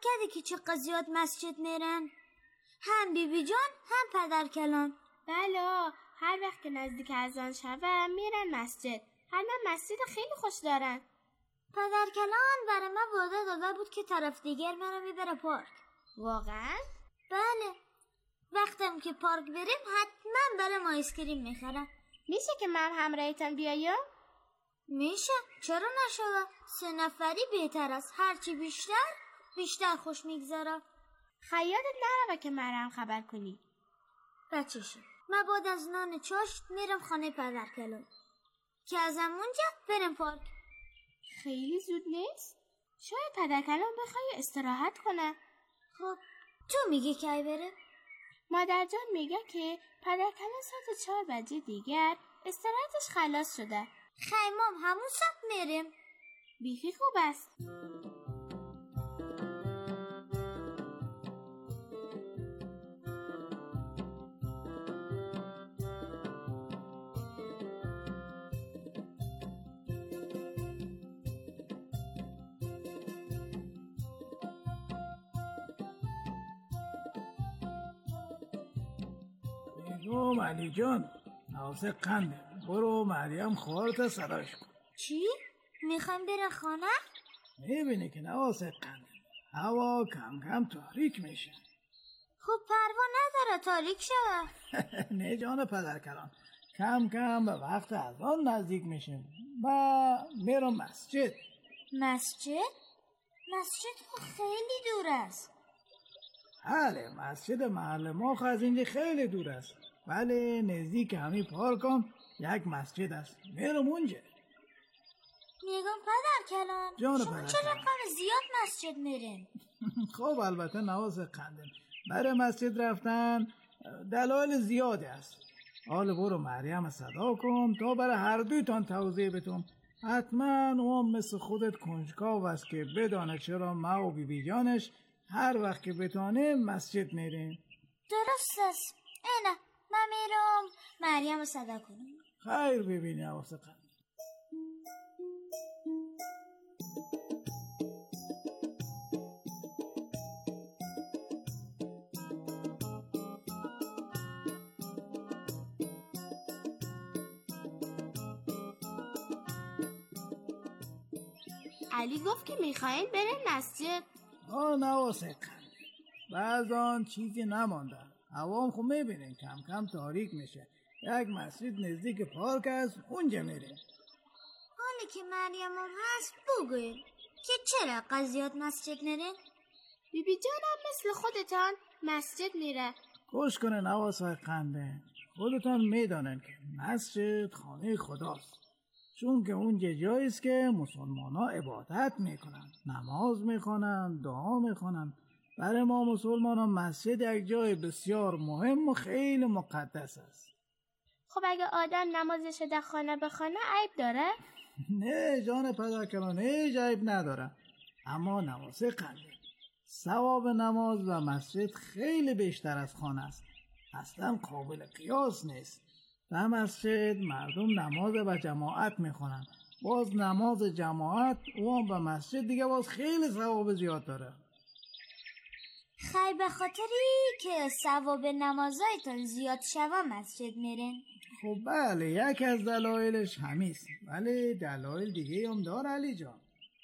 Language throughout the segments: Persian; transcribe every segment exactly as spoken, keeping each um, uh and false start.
کردی که چه زیاد مسجد میرن؟ هم بی بی جان هم پدر کلان. بله، هر وقت که نزدیک اذان شوه میرن مسجد. هر من مسجد خیلی خوش دارن. پدر کلان برای من وعده داده بود که طرف دیگر منو میبره پارک. واقعا؟ بله، وقتم که پارک بریم حتما برای ما ایسکریم میخرم. میشه که من همراهتان بیایم؟ میشه، چرا نشوه؟ سه نفری بهتر است، هرچی بیشتر بیشتر خوش میگذره. خیالت نره که مرم خبر کنی. بچه‌شه، من بعد از نان چاشت میرم خانه پدر کلان که از همونجا بریم پارک. خیلی زود نیست؟ شاید پدر کلان بخوای استراحت کنه. خب تو میگی کی بره؟ مادر جان میگه که پدر کلان ساعت چهار بجه دیگر استراحتش خلاص شده. خیمام همون ساعت میریم. بیخی خوب است. بیگم علی جان، نواسه قنده، برو مریم خواهرت صداش کن. چی؟ میخوایم برن خانه؟ میبینی که نواسه قنده، هوا کم کم تاریک میشه. خب پروا نداره تاریک شده. نه جان پدر کلان، کم کم به وقت اذان نزدیک میشه و میرم مسجد. مسجد؟ مسجد خیلی دور است. بله، مسجد محل ما از اینجا خیلی دور است، ولی نزدیک همین پارکم یک مسجد است، میرم اونجا. میگم پدر کلان، جان شما پدر چرا کلان کار زیاد مسجد میرین؟ خب البته نواز قندم، برای مسجد رفتن دلایل زیادی است. حالا برو مریم صدا کن تا برای هر دویتان توضیح بتون. حتما اون مثل خودت کنجکاو است که بدانه چرا ما و بی بی جانش هر وقت که بتانه مسجد میریم. درست است. اینه من میرم مریم صدا کنم. خیر ببینی نواز قندم. علی گفت که میخواین برن مسجد. آه نواسه قنده، بعضان چیزی نماندن. هوام خب میبینین کم کم تاریک میشه. یک مسجد نزدیک پارک است، اونجا میریم. حالی که مریم هم هست بگوین که چرا قضیات مسجد نرین؟ بی بی جانم مثل خودتان مسجد میره. گوش کنه نواسه قنده، خودتان میدانن که مسجد خانه خداست، چون که اونجا جایی است که مسلمان ها عبادت میکنن، نماز میخونن، دعا میخونن. برای ما مسلمان ها مسجد یک جای بسیار مهم و خیلی مقدس است. خب اگه آدم نمازش در خانه بخونه عیب داره؟ نه جان پدر کلان، هیچ عیب نداره. اما نماز قنده، ثواب نماز و مسجد خیلی بیشتر از خانه است، اصلا قابل قیاس نیست. در مسجد مردم نماز و جماعت میخونن، باز نماز جماعت اون به مسجد دیگه باز خیلی ثواب زیاد داره. خیلی به خاطری که ثواب نمازایتان زیاد شوه مسجد میرین؟ خب بله، یک از دلایلش همیست، ولی دلایل دیگه هم داره علی جان.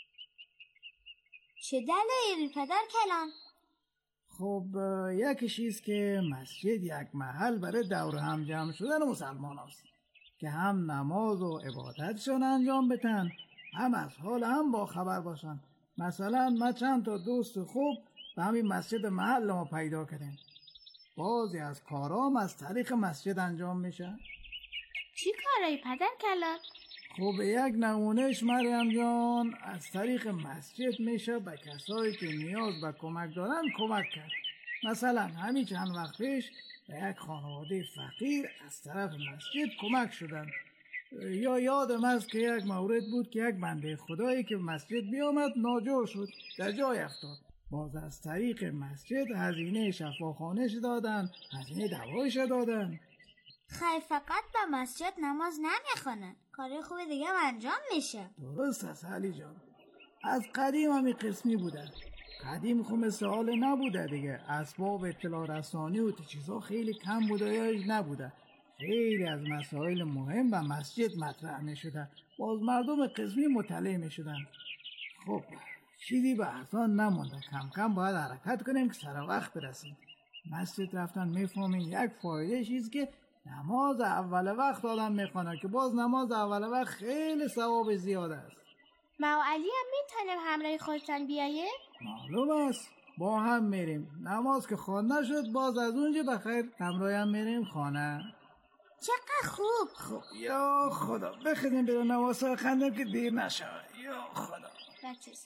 چه دلایل پدر کلان؟ خب یکیش ایست که مسجد یک محل برای دور هم جمع شدن مسلمان است که هم نماز و عبادتشون انجام بتن، هم از حال هم با خبر باشن. مثلا ما چند تا دوست خوب به همین مسجد محل ما پیدا کردیم، بعضی از کارام از طریق مسجد انجام میشه. چی کاری پدر کلان؟ خب یک نمونهش مریم جان، از طریق مسجد میشه به کسایی که نیاز به کمک دارن کمک کرد. مثلا همین چند وقت پیش به یک خانواده فقیر از طرف مسجد کمک شدن. یا یادم است که یک مورد بود که یک بنده خدایی که مسجد بیامد ناجور شد، در جای افتاد، باز از طریق مسجد هزینه شفاخانهش دادن، هزینه دوایش دادن. خیلی فقط به مسجد نماز نمیخونن، کاری خوب دیگه انجام میشه. درست است علی جان، از قدیم همی قسمی بوده. قدیم خب مثل حال نبوده دیگه، اسباب اطلاع رسانی و چیزا خیلی کم بوده یا نبوده. خیلی از مسائل مهم و مسجد مطرح می شده، باز مردم قسمی مطلع می شدن. خب چیزی به احسان نمونده، کم کم باید حرکت کنیم که سر وقت برسیم. مسجد رفتن میفهمین یک فایده چیز که نماز اول وقت آدم میخوانه که باز نماز اول وقت خیلی ثواب زیاد است. ما و علی هم میتونیم همراه خودتان بیاییم؟ معلوم است، با هم میریم. نماز که خوانده شد باز از اونجا بخیر همراه هم میریم خانه. چقدر خوب. خب یا خدا بخیدیم بریم نماز رو خندیم که دیر نشود. یا خدا بچه‌ز.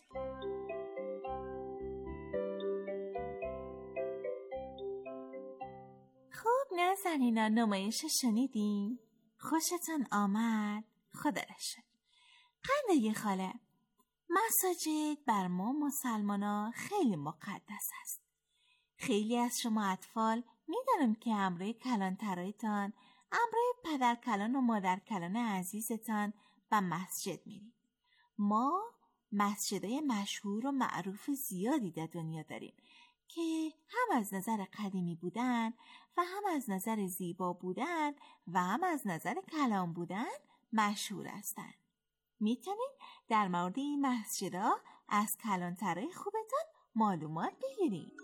خوب نازنینا نمایش شنیدین؟ خوشتون آمد؟ خدا را شکر. قنده خاله، مساجد بر ما مسلمانا خیلی مقدس است. خیلی از شما اطفال میدانم که امروی کلانترایتان، امروی پدر کلان و مادر کلان عزیزتان به مسجد میرید. ما مسجدهای مشهور و معروف زیادی در دنیا داریم که هم از نظر قدیمی بودن و هم از نظر زیبا بودن و هم از نظر کلام بودن مشهور هستند. میتونید در مورد این مسجدها از کلانترهای خوبتان معلومات بگیرید.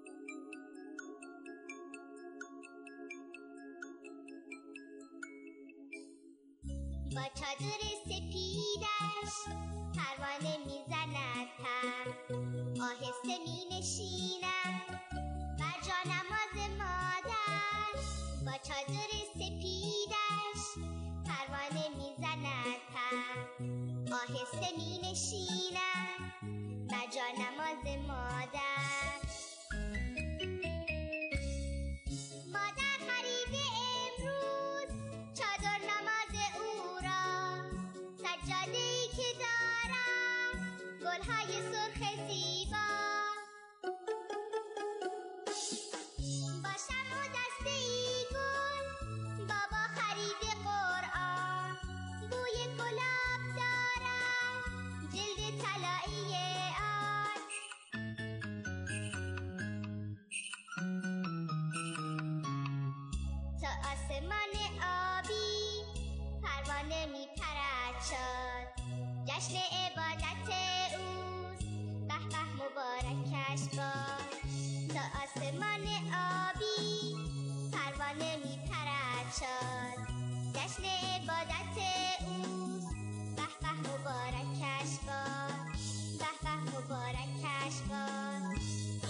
با چادر سپیدش پروانه میزند هم، آهسته می نشینم بر جا نماز مادر. با چادر سپیدش پروانه میزند هم، آهسته می نشینم بر جا نماز مادر. مادر خریده امروز چادر نماز او را، سجاده‌ای که دارم گلهای سرخ زیبا. با شمع و دسته‌ای گل بابا خریده قرآن، بوی گلاب دارد جلد طلایی آن. تا آسمان آبی پروانه می پرد شد، جشن عبادت اوست به به مبارکش باد. تا آسمان آبی پروانه می پرد شد، جشن عبادت اوست به به مبارکش باد، به به مبارکش باد.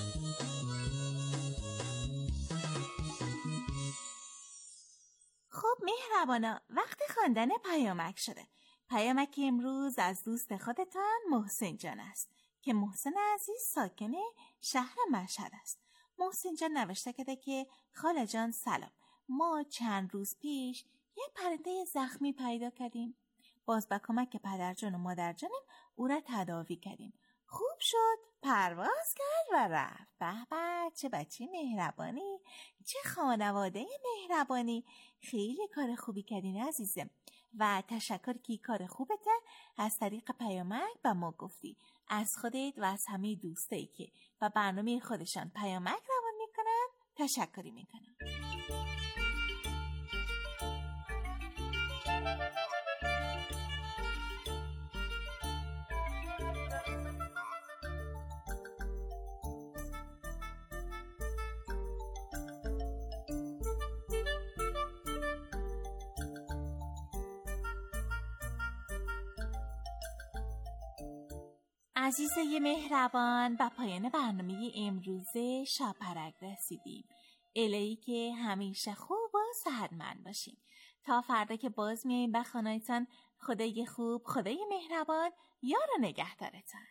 خب مهربانا، وقت خواندن پیامک شده. پیامک امروز از دوست خودتان محسن جان است که محسن عزیز ساکن شهر مشهد است. محسن جان نوشته کرده که خاله جان سلام، ما چند روز پیش یه پرنده زخمی پیدا کردیم. باز با کمک پدر جان و مادر جانم او را تداوی کردیم. خوب شد، پرواز کرد و رفت. به به، چه بچه مهربانی، چه خانواده مهربانی. خیلی کار خوبی کردین عزیزم و تشکر که کار خوبت از طریق پیامک به ما گفتی. از خودت و از همه دوستایی که و برنامه خودشان پیامک روان میکنن تشکری میکنم. عزیزای مهربان، به پایان برنامه امروزه شاپرک رسیدیم. الهی که همیشه خوب و صحتمند باشین. تا فردا که باز میاییم به خانه‌تان، خدای خوب، خدای مهربان یار و نگهدارتان.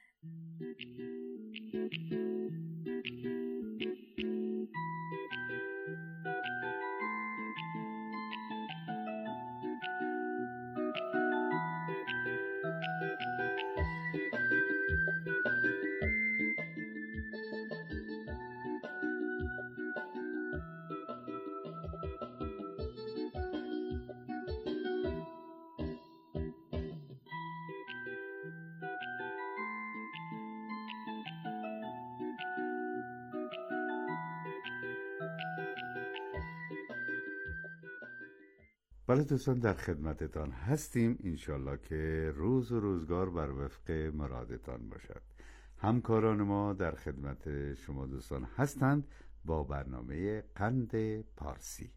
بله دوستان، در خدمتتان هستیم. انشالله که روز و روزگار بر وفق مرادتان باشد. همکاران ما در خدمت شما دوستان هستند با برنامه قند پارسی.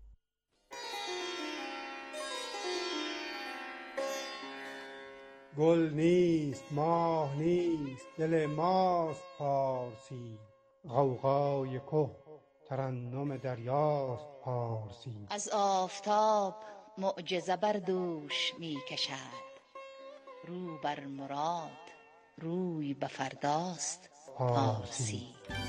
گل نیست، ماه نیست، دل ماست پارسی. غوغای که ترنم دریاست پارسی. از آفتاب معجزه بر دوش می کشد، رو بر مراد روی به فرداست پارسی.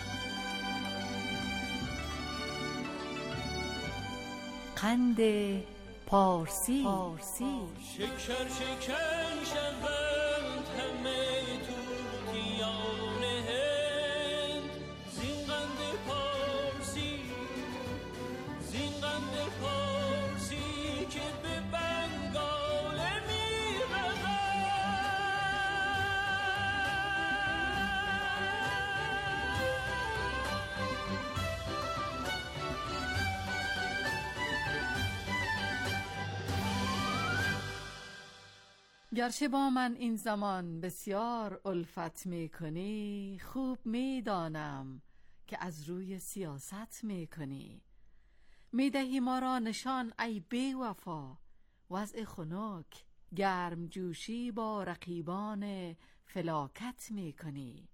قند پارسی. شکر شکن شوند همه توتیان هند، زین قند پارسی، زین قند پارسی که به بنگال می رود. گرچه با من این زمان بسیار الفت می کنی، خوب می دانم که از روی سیاست می کنی. می دهی ما را نشان ای بی وفا، وضع خنک گرم جوشی با رقیبان فلاکت می کنی.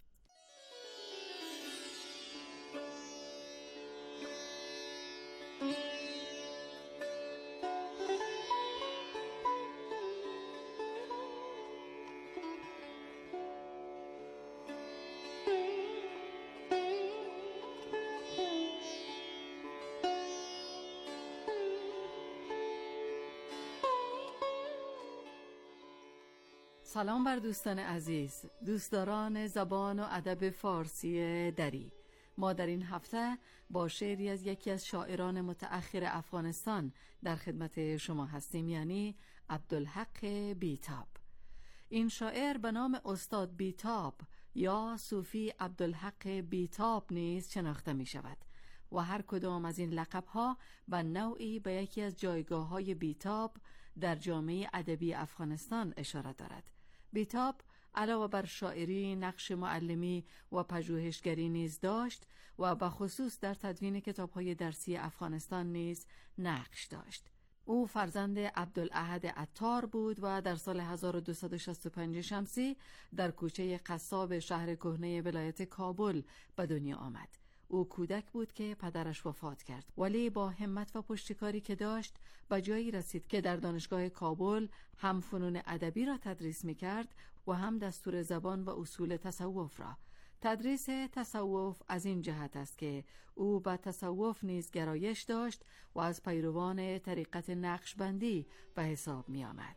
سلام بر دوستان عزیز، دوستداران زبان و ادب فارسی دری. ما در این هفته با شعری از یکی از شاعران متأخر افغانستان در خدمت شما هستیم، یعنی عبدالحق بیتاب. این شاعر به نام استاد بیتاب یا صوفی عبدالحق بیتاب نیز شناخته می شود و هر کدام از این لقب‌ها به نوعی به یکی از جایگاه‌های بیتاب در جامعه ادبی افغانستان اشاره دارد. بیتاب علاوه بر شاعری، نقش معلمی و پژوهشگری نیز داشت و به خصوص در تدوین کتاب‌های درسی افغانستان نیز نقش داشت. او فرزند عبدالاحد عطار بود و در سال هزار و دویست و شصت و پنج شمسی در کوچه قصاب شهر کهنه ولایت کابل به دنیا آمد. او کودک بود که پدرش وفات کرد، ولی با همت و پشتکاری که داشت به جایی رسید که در دانشگاه کابل هم فنون ادبی را تدریس می‌کرد و هم دستور زبان و اصول تصوف را. تدریس تصوف از این جهت است که او به تصوف نیز گرایش داشت و از پیروان طریقت نقشبندی به حساب می آمد.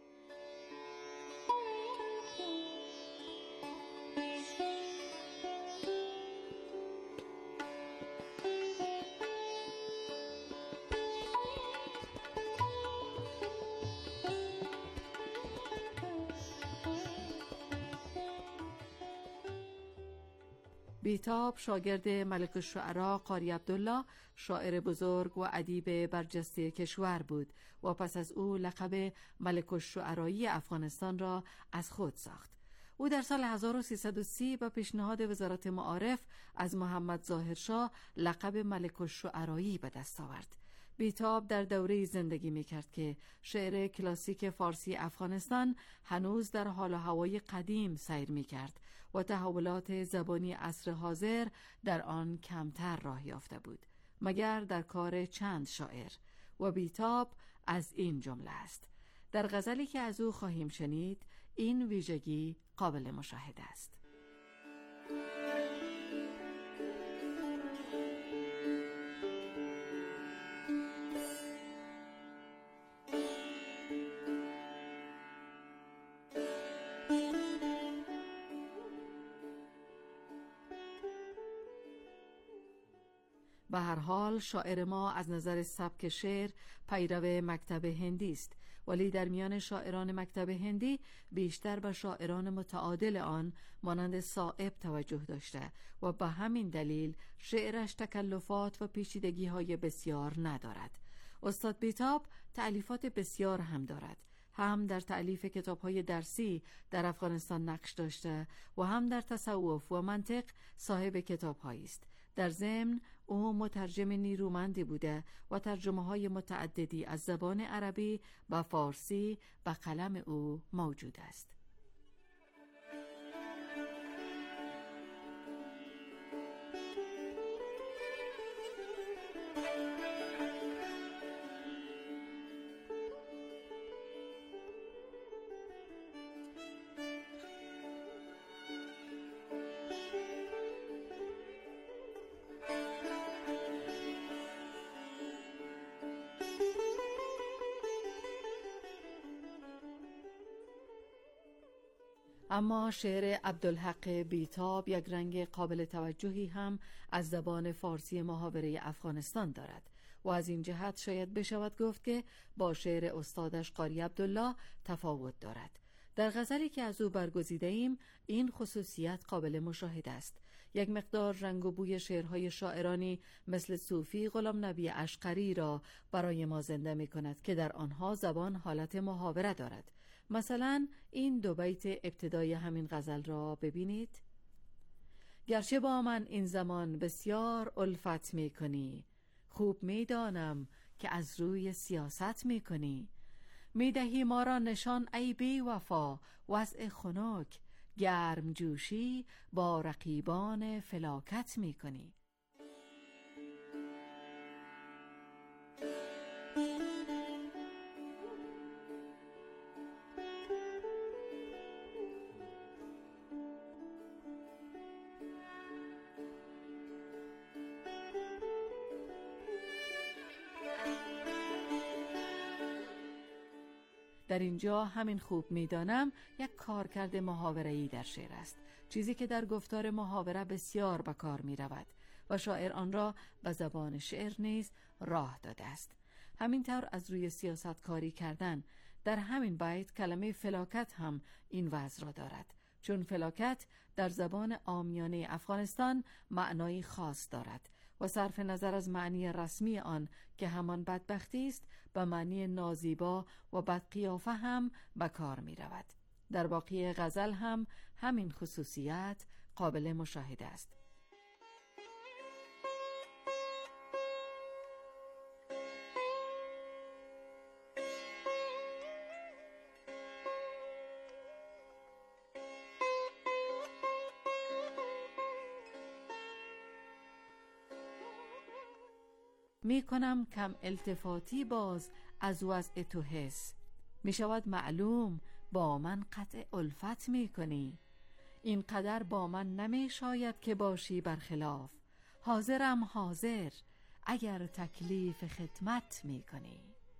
بیتاب شاگرد ملک الشعرا قاری عبدالله، شاعر بزرگ و ادیب برجسته کشور بود و پس از او لقب ملک الشعرایی افغانستان را از خود ساخت. او در سال هزار و سیصد و سی به پیشنهاد وزارت معارف از محمد ظاهرشاه لقب ملک الشعرایی به دست آورد. بیتاب در دوره زندگی می کرد که شعر کلاسیک فارسی افغانستان هنوز در حال و هوای قدیم سیر می کرد و تحولات زبانی عصر حاضر در آن کمتر راه یافته بود، مگر در کار چند شاعر، و بیتاب از این جمله است. در غزلی که از او خواهیم شنید این ویژگی قابل مشاهده است. به هر حال شاعر ما از نظر سبک شعر پیرو مکتب هندی است، ولی در میان شاعران مکتب هندی بیشتر به شاعران متعادل آن مانند صائب توجه داشته و به همین دلیل شعرش تکلفات و پیچیدگی‌های بسیار ندارد. استاد بیتاب تألیفات بسیار هم دارد. هم در تألیف کتاب‌های درسی در افغانستان نقش داشته و هم در تصوف و منطق صاحب کتاب‌هایی است. در ضمن او مترجم نیرومندی بوده و ترجمه‌های متعددی از زبان عربی و فارسی به قلم او موجود است. اما شعر عبدالحق بیتاب یک رنگ قابل توجهی هم از زبان فارسی محاوره افغانستان دارد و از این جهت شاید بشود گفت که با شعر استادش قاری عبدالله تفاوت دارد. در غزلی که از او برگزیده ایم این خصوصیت قابل مشاهده است. یک مقدار رنگ و بوی شعرهای شاعرانی مثل صوفی غلام نبی اشقری را برای ما زنده می کند که در آنها زبان حالت محاوره دارد. مثلا این دو بیت ابتدای همین غزل را ببینید: گرچه با من این زمان بسیار الفت می کنی، خوب می دانم که از روی سیاست می کنی. می دهی ما را نشان ای بی وفا، وضع خنک گرم جوشی با رقیبان فلاکت می کنی. در اینجا همین خوب میدانم یک کارکرد محاوره‌ای در شعر است، چیزی که در گفتار محاوره بسیار به کار می رود و شاعر آن را به زبان شعر نیز راه داده است. همینطور از روی سیاست کاری کردن. در همین بیت کلمه فلاکت هم این وضع را دارد، چون فلاکت در زبان عامیانه افغانستان معنایی خاص دارد و صرف نظر از معنی رسمی آن که همان بدبختی است، به معنی نازیبا و بدقیافه هم به کار می رود. در باقی غزل هم همین خصوصیت قابل مشاهده است. می کنم کم التفاتی باز از وضع تو حس، می شود معلوم با من قطع الفت می کنی. این قدر با من نمی شاید که باشی برخلاف، حاضرم حاضر اگر تکلیف خدمت می کنی.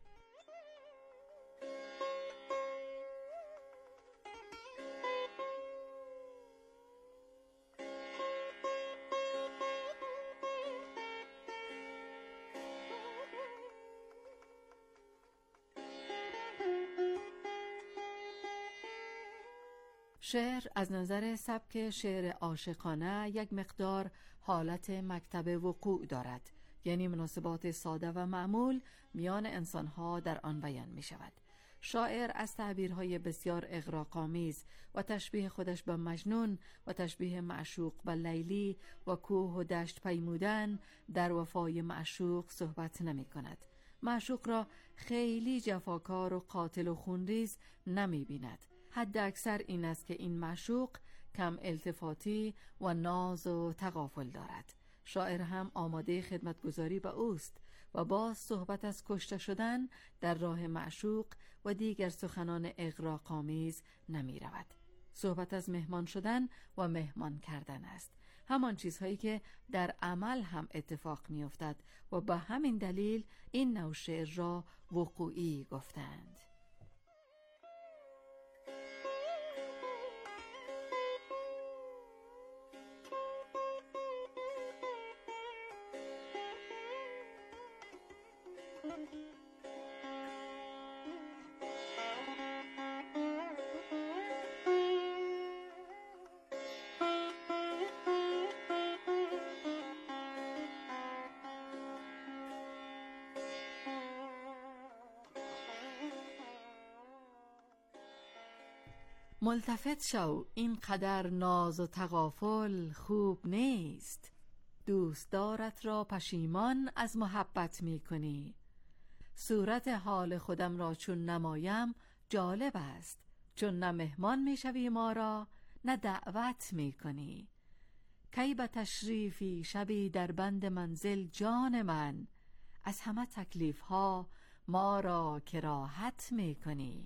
شعر از نظر سبک شعر عاشقانه یک مقدار حالت مکتب وقوع دارد، یعنی مناسبات ساده و معمول میان انسانها در آن بیان می شود. شاعر از تعبیرهای بسیار اغراق‌آمیز و تشبیه خودش به مجنون و تشبیه معشوق به لیلی و کوه و دشت پیمودن در وفای معشوق صحبت نمی کند. معشوق را خیلی جفاکار و قاتل و خونریز نمی بیند. حد اکثر این است که این معشوق کم التفاتی و ناز و تغافل دارد. شاعر هم آماده خدمتگزاری به اوست و باز صحبت از کشته شدن در راه معشوق و دیگر سخنان اغراق‌آمیز نمی رود. صحبت از مهمان شدن و مهمان کردن است، همان چیزهایی که در عمل هم اتفاق می افتد و به همین دلیل این نوع شعر را وقوعی گفتند. ملتفت شو، این قدر ناز و تغافل خوب نیست. دوستدارت را پشیمان از محبت می کنی. صورت حال خودم را چون نمایم جالب است، چون نه مهمان می شوی ما را نه دعوت می کنی. کی به تشریفی شبی در بند منزل جان من، از همه تکلیف ها ما را کراهت می کنی.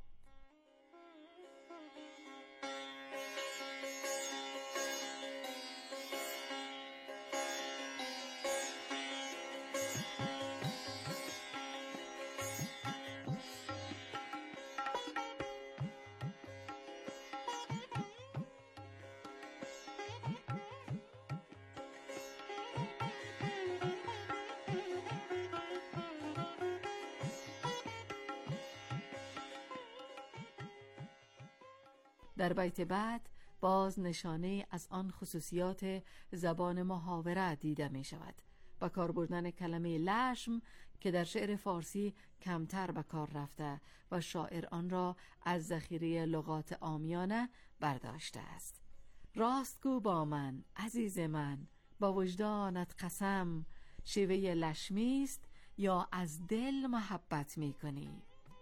در بیت بعد باز نشانه از آن خصوصیات زبان محاوره دیده می شود. با کار بردن کلمه لشم که در شعر فارسی کمتر به کار رفته و شاعر آن را از ذخیره لغات عامیانه برداشته است. راستگو با من عزیز من، با وجدانت قسم، شیوه لشمی است یا از دل محبت می کنی؟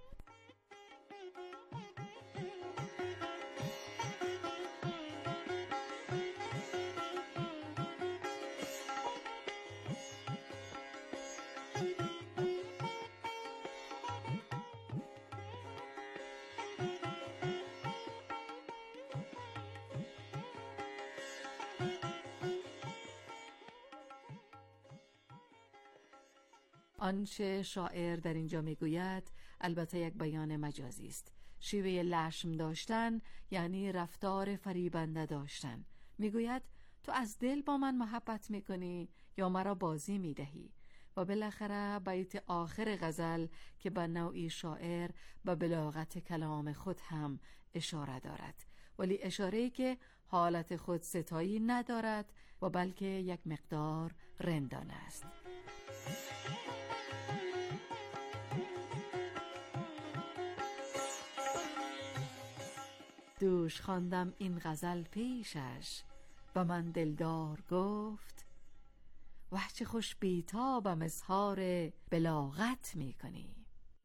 آنچه شاعر در اینجا میگوید البته یک بیان مجازی است. شیوه لشم داشتن یعنی رفتار فریبنده داشتن. میگوید تو از دل با من محبت میکنی یا مرا بازی میدهی؟ و بالاخره بیت آخر غزل که به نوعی شاعر به بلاغت کلام خود هم اشاره دارد، ولی اشاره‌ای که حالت خود ستایی ندارد و بلکه یک مقدار رندانه است. دوش خواندم این غزل پیشش و من دلدار گفت، وح چه خوش بیتابم اظهار بلاغت می کنی.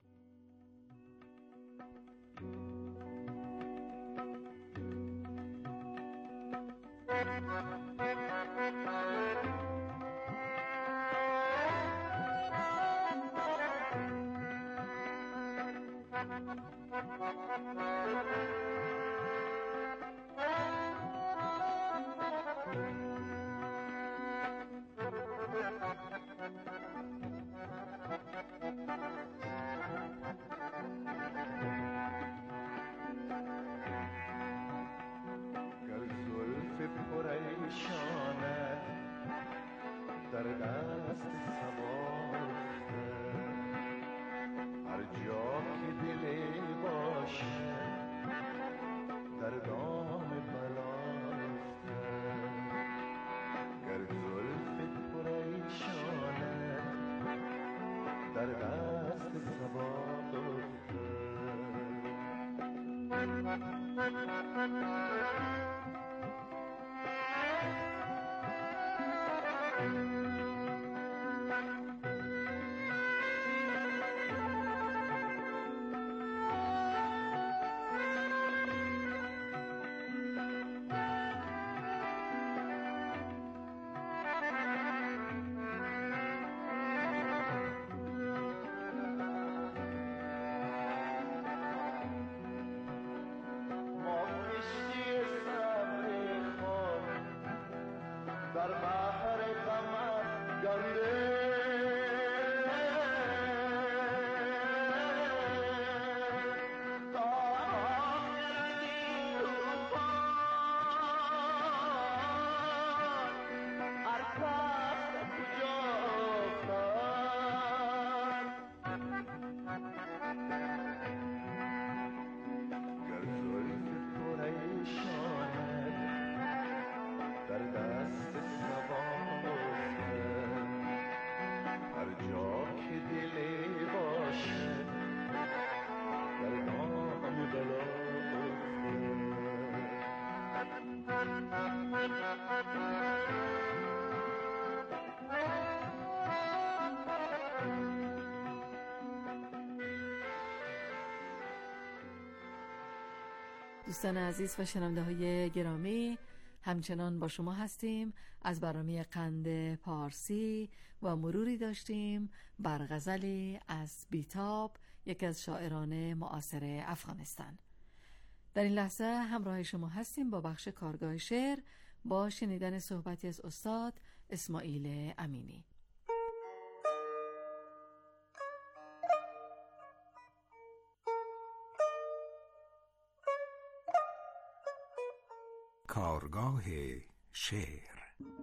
در دست سوارفته، هر جا که دلی باشه در دام بلافته. گر زلف پریشانه در دست سوارفته. ما کشتی دوستان عزیز و شنونده های گرامی، همچنان با شما هستیم. از برنامه قند پارسی و مروری داشتیم بر غزلی از بیتاب، یکی از شاعران معاصر افغانستان. در این لحظه همراه شما هستیم با بخش کارگاه شعر با شنیدن صحبتی از استاد اسماعیل امینی. کارگاه شعر.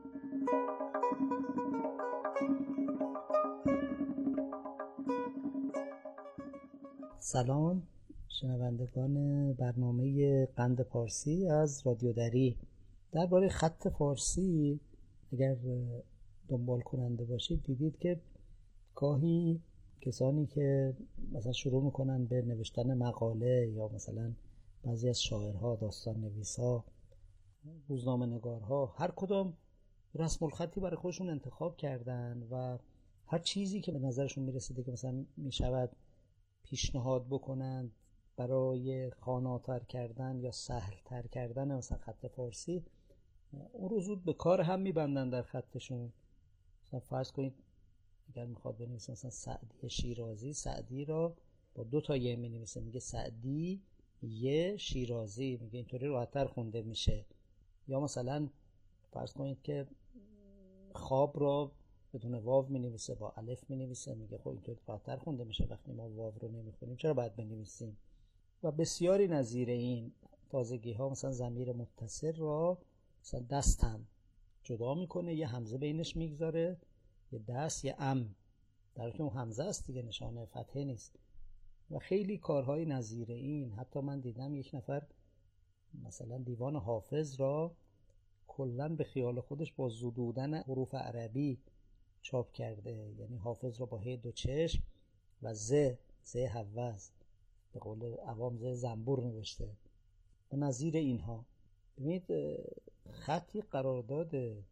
سلام شنوندگان برنامه قند پارسی از رادیو دری. درباره خط فارسی اگر دنبال کننده باشید دیدید که گاهی کسانی که مثلا شروع میکنن به نوشتن مقاله یا مثلا بعضی از شاعرها، داستان نویسها، روزنامه نگارها، هر کدام رسم الخطی برای خودشون انتخاب کردن و هر چیزی که به نظرشون میرسیده که مثلا میشود پیشنهاد بکنند برای خواناتر کردن یا سهلتر کردن مثلا خط فارسی، اون رو زود به کار هم میبندن در خطشون. مثلا فرض کنید اگر میخواد بنویسه مثلا سعدی شیرازی، سعدی را با دو تا یه مینویسه، میگه سعدی یه شیرازی، میگه اینطوری راحت‌تر خونده میشه. یا مثلا فرض کنید که خواب را بدون واو مینویسه، با الف مینویسه، میگه خب اینطوری راحت‌تر خونده میشه، وقتی ما واو رو نمیخونیم چرا باید بنویسیم؟ و بسیاری نظیر این تازگی ها. مثلا ضمیر متصل را مثلا دستم جدا میکنه، یه همزه بینش میگذاره، یه دست، یه ام، در حالی که اون همزه است دیگه، نشانه فتحه نیست. و خیلی کارهای نظیر این. حتی من دیدم یک نفر مثلا دیوان حافظ را کلاً به خیال خودش با زدودن حروف عربی چاپ کرده، یعنی حافظ را با ه دو چشم و ز ز حوز، به قول عوام ز زنبور نوشته و نظیر اینها. ببینید خطی قرارداد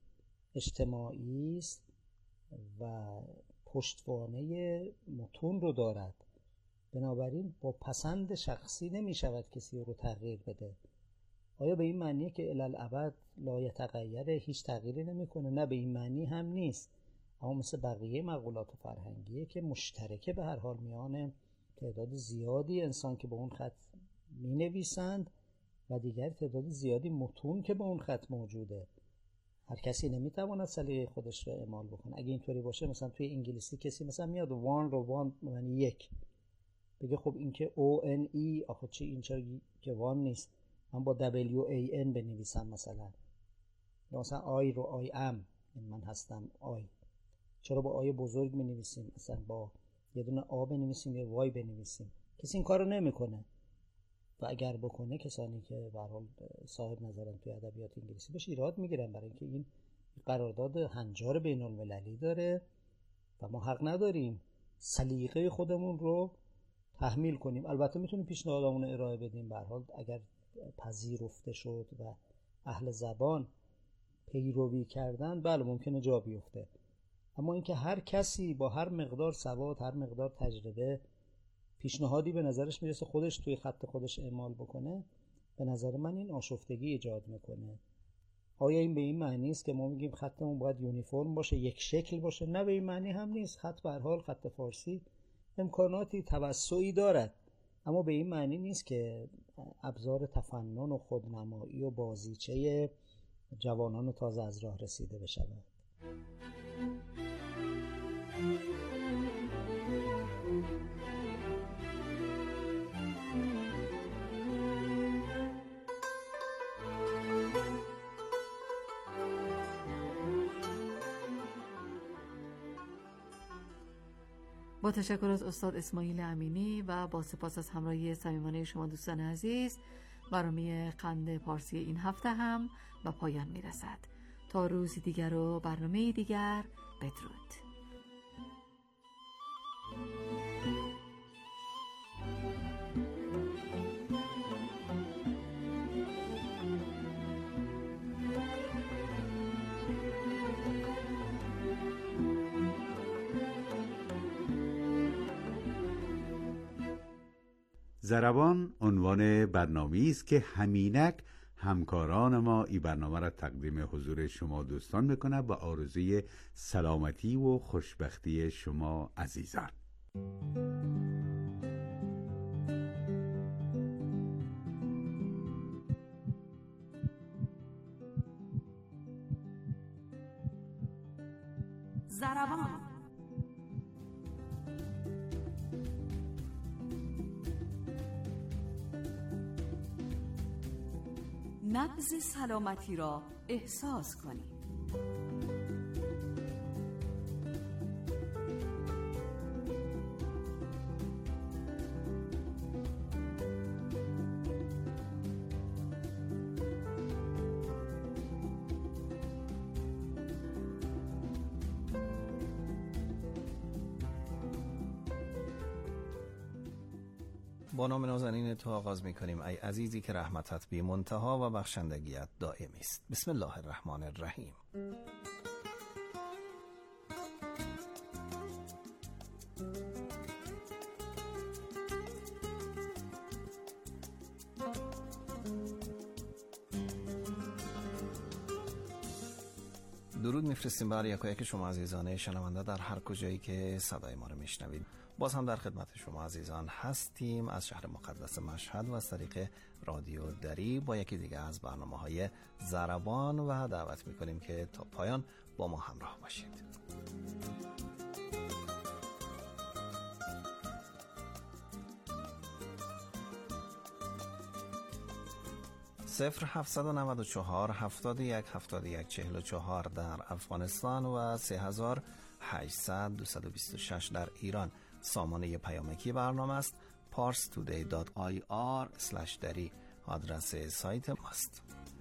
اجتماعی است و پشتوانه متون رو دارد، بنابراین با پسند شخصی نمی شود کسی رو تغییر بده. آیا به این معنیه که الالعبد لا یتغیره، هیچ تغییری نمی کنه؟ نه، به این معنی هم نیست. اما مثل بقیه مقولات فرهنگیه که مشترکه به هر حال میان تعداد زیادی انسان که به اون خط می نویسند و دیگر تعداد زیادی متون که به اون خط موجوده. هر کسی نمیتواند سلیقه خودش رو اعمال بکنه. اگه اینطوری باشه مثلا توی انگلیسی کسی مثلا میاد وان رو وان یعنی یک بگه خب این که او ان ای آخه چی، این چرا که وان نیست، من با دبلیو ای ان بنویسم مثلا. یا مثلا آی رو آی ام، این من هستم آی، چرا با آی بزرگ می نویسیم؟ مثلا با یه دونه آ بنویسیم یا وای بنویسیم؟ کسی این کارو نمیکنه. و اگر بکنه کسانی که به هر حال صاحب نظرن توی ادبیات انگلیسی بهش ایراد میگیرن، برای اینکه این قرارداد هنجار بین المللی داره و ما حق نداریم سلیقه خودمون رو تحمیل کنیم. البته میتونیم پیشنهادامون رو ارائه بدیم، به هر حال اگر پذیرفته شد و اهل زبان پیروی کردن بله ممکنه جا بیفته. اما اینکه هر کسی با هر مقدار سواد، هر مقدار تجربه پیشنهادی به نظرش میرسه خودش توی خط خودش اعمال بکنه، به نظر من این آشفتگی ایجاد میکنه. آیا این به این معنی است که ما میگیم خطمون باید یونیفرم باشه، یک شکل باشه؟ نه، به این معنی هم نیست. خط به هر حال خط فارسی امکاناتی توسعی دارد، اما به این معنی نیست که ابزار تفنن و خودنمایی و بازیچه جوانان تازه از راه رسیده بشود. با تشکر از استاد اسماعیل امینی و با سپاس از همراهی صمیمانه شما دوستان عزیز، برنامه قند پارسی این هفته هم به پایان میرسد. تا روزی دیگر و برنامه دیگر، بدرود. ضربان عنوان برنامه‌ای است که همینک همکاران ما این برنامه را تقدیم حضور شما دوستان میکنه با آرزوی سلامتی و خوشبختی شما عزیزان. ضربان نبض سلامتی را احساس کنید. با نام نازنین تو آغاز می کنیم ای عزیزی که رحمتت بی منتها و بخشندگیت دائمی است. بسم الله الرحمن الرحیم. درود میفرستیم بر یک و یک شما عزیزان شنونده در هر کجایی که صدای ما رو میشنوید. باز هم در خدمت شما عزیزان هستیم از شهر مقدس مشهد و از طریق رادیو دری با یکی دیگه از برنامه‌های ضربان و دعوت میکنیم که تا پایان با ما همراه باشید. صفر هفتصد و نود و چهار هفتاد و یک هفتاد و یک چهل و چهار در افغانستان و سه هزار و هشتصد دویست و بیست و شش در ایران سامانه پیامکی برنامه است. پارس تودی دات آی آر اسلش دری آدرس سایت ماست.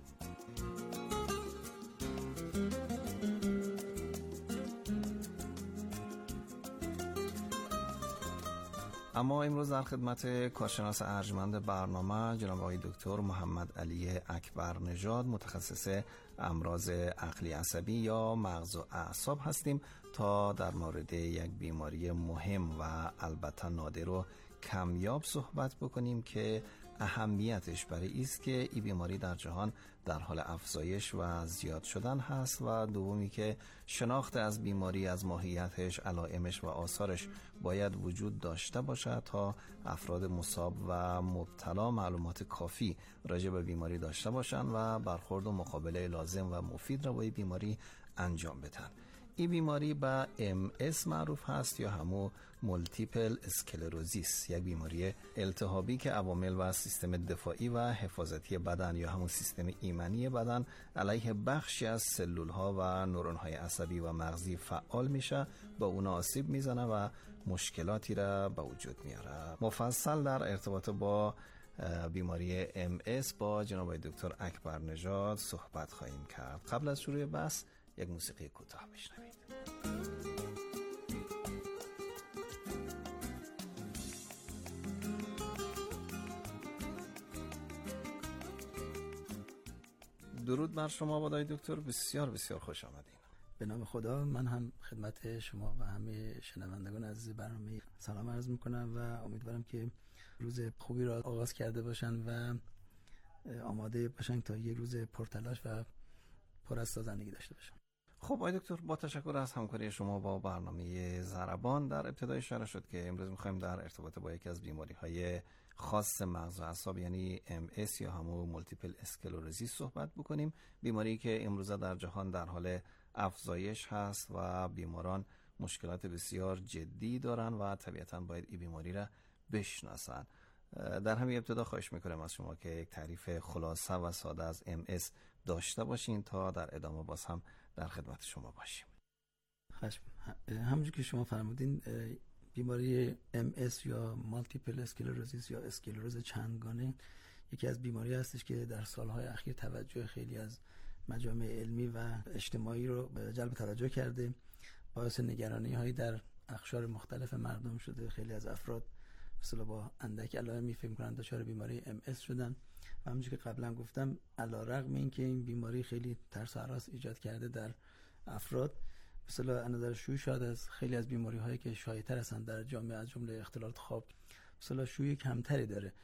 اما امروز در خدمت کارشناس ارجمند برنامه جناب آقای دکتر محمد علی اکبر نژاد متخصص امراض عقلی عصبی یا مغز و اعصاب هستیم تا در مورد یک بیماری مهم و البته نادر و کمیاب صحبت بکنیم که اهمیتش برای است که این بیماری در جهان در حال افزایش و زیاد شدن هست و دومی که شناخت از بیماری از ماهیتش، علائمش و آثارش باید وجود داشته باشد تا افراد مصاب و مبتلا معلومات کافی راجع به بیماری داشته باشند و برخورد و مقابله لازم و مفید را با این بیماری انجام بدن. این بیماری به ام اس معروف هست یا همون مولتیپل اسکلروزیس، یک بیماری التهابی که عوامل و سیستم دفاعی و حفاظتی بدن یا همون سیستم ایمنی بدن علیه بخشی از سلول ها و نورون های عصبی و مغزی فعال میشه، با اونا آسیب میزنه و مشکلاتی را به وجود میاره. مفصل در ارتباط با بیماری ام اس با جناب دکتر اکبر نژاد صحبت خواهیم کرد. قبل از شروع بحث یک موسیقی کوتاه بشنوید. درود بر شما بادای دکتر، بسیار بسیار خوش آمدین. به نام خدا، من هم خدمت شما و همه شنوندگان عزیز برنامه سلام عرض میکنم و امیدوارم که روز خوبی را آغاز کرده باشن و آماده باشن تا یک روز پرتلاش و پر از سازندگی داشته باشن. خب آقای دکتر، با تشکر از همکاری شما با برنامه ضربان در ابتدای اشاره شد که امروز می‌خوایم در ارتباط با یکی از بیماری‌های خاص مغز و اعصاب یعنی ام اس یا همون مولتیپل اسکلروزیس صحبت بکنیم. بیماری که امروز در جهان در حال افزایش هست و بیماران مشکلات بسیار جدی دارن و طبیعتاً باید این بیماری را بشناسن. در همین ابتدا خواهش میکنم از شما که یک تعریف خلاصه و ساده از ام اس داشته باشین تا در ادامه باز هم در خدمت شما باشیم. خشم همونجور که شما فرمودین، بیماری ام اس یا مالتیپل اسکلروزیس یا اسکلروز چندگانه یکی از بیماری هستش که در سالهای اخیر توجه خیلی از مجامع علمی و اجتماعی رو به جلب توجه کرده، باعث نگرانی هایی در اقشار مختلف مردم شده. خیلی از افراد مثلا با اندک علائمی فکر می‌کنن دچار بیماری ام اس شدن و همونجور که قبلا گفتم علیرغم اینکه این بیماری خیلی ترس و هراس ایجاد کرده در افراد، مثلا از نظر شوی شاید از خیلی از بیماری‌هایی که شایع‌تر هستند در جامعه از جمله اختلالات خواب مثلا شیوع کمتری داره،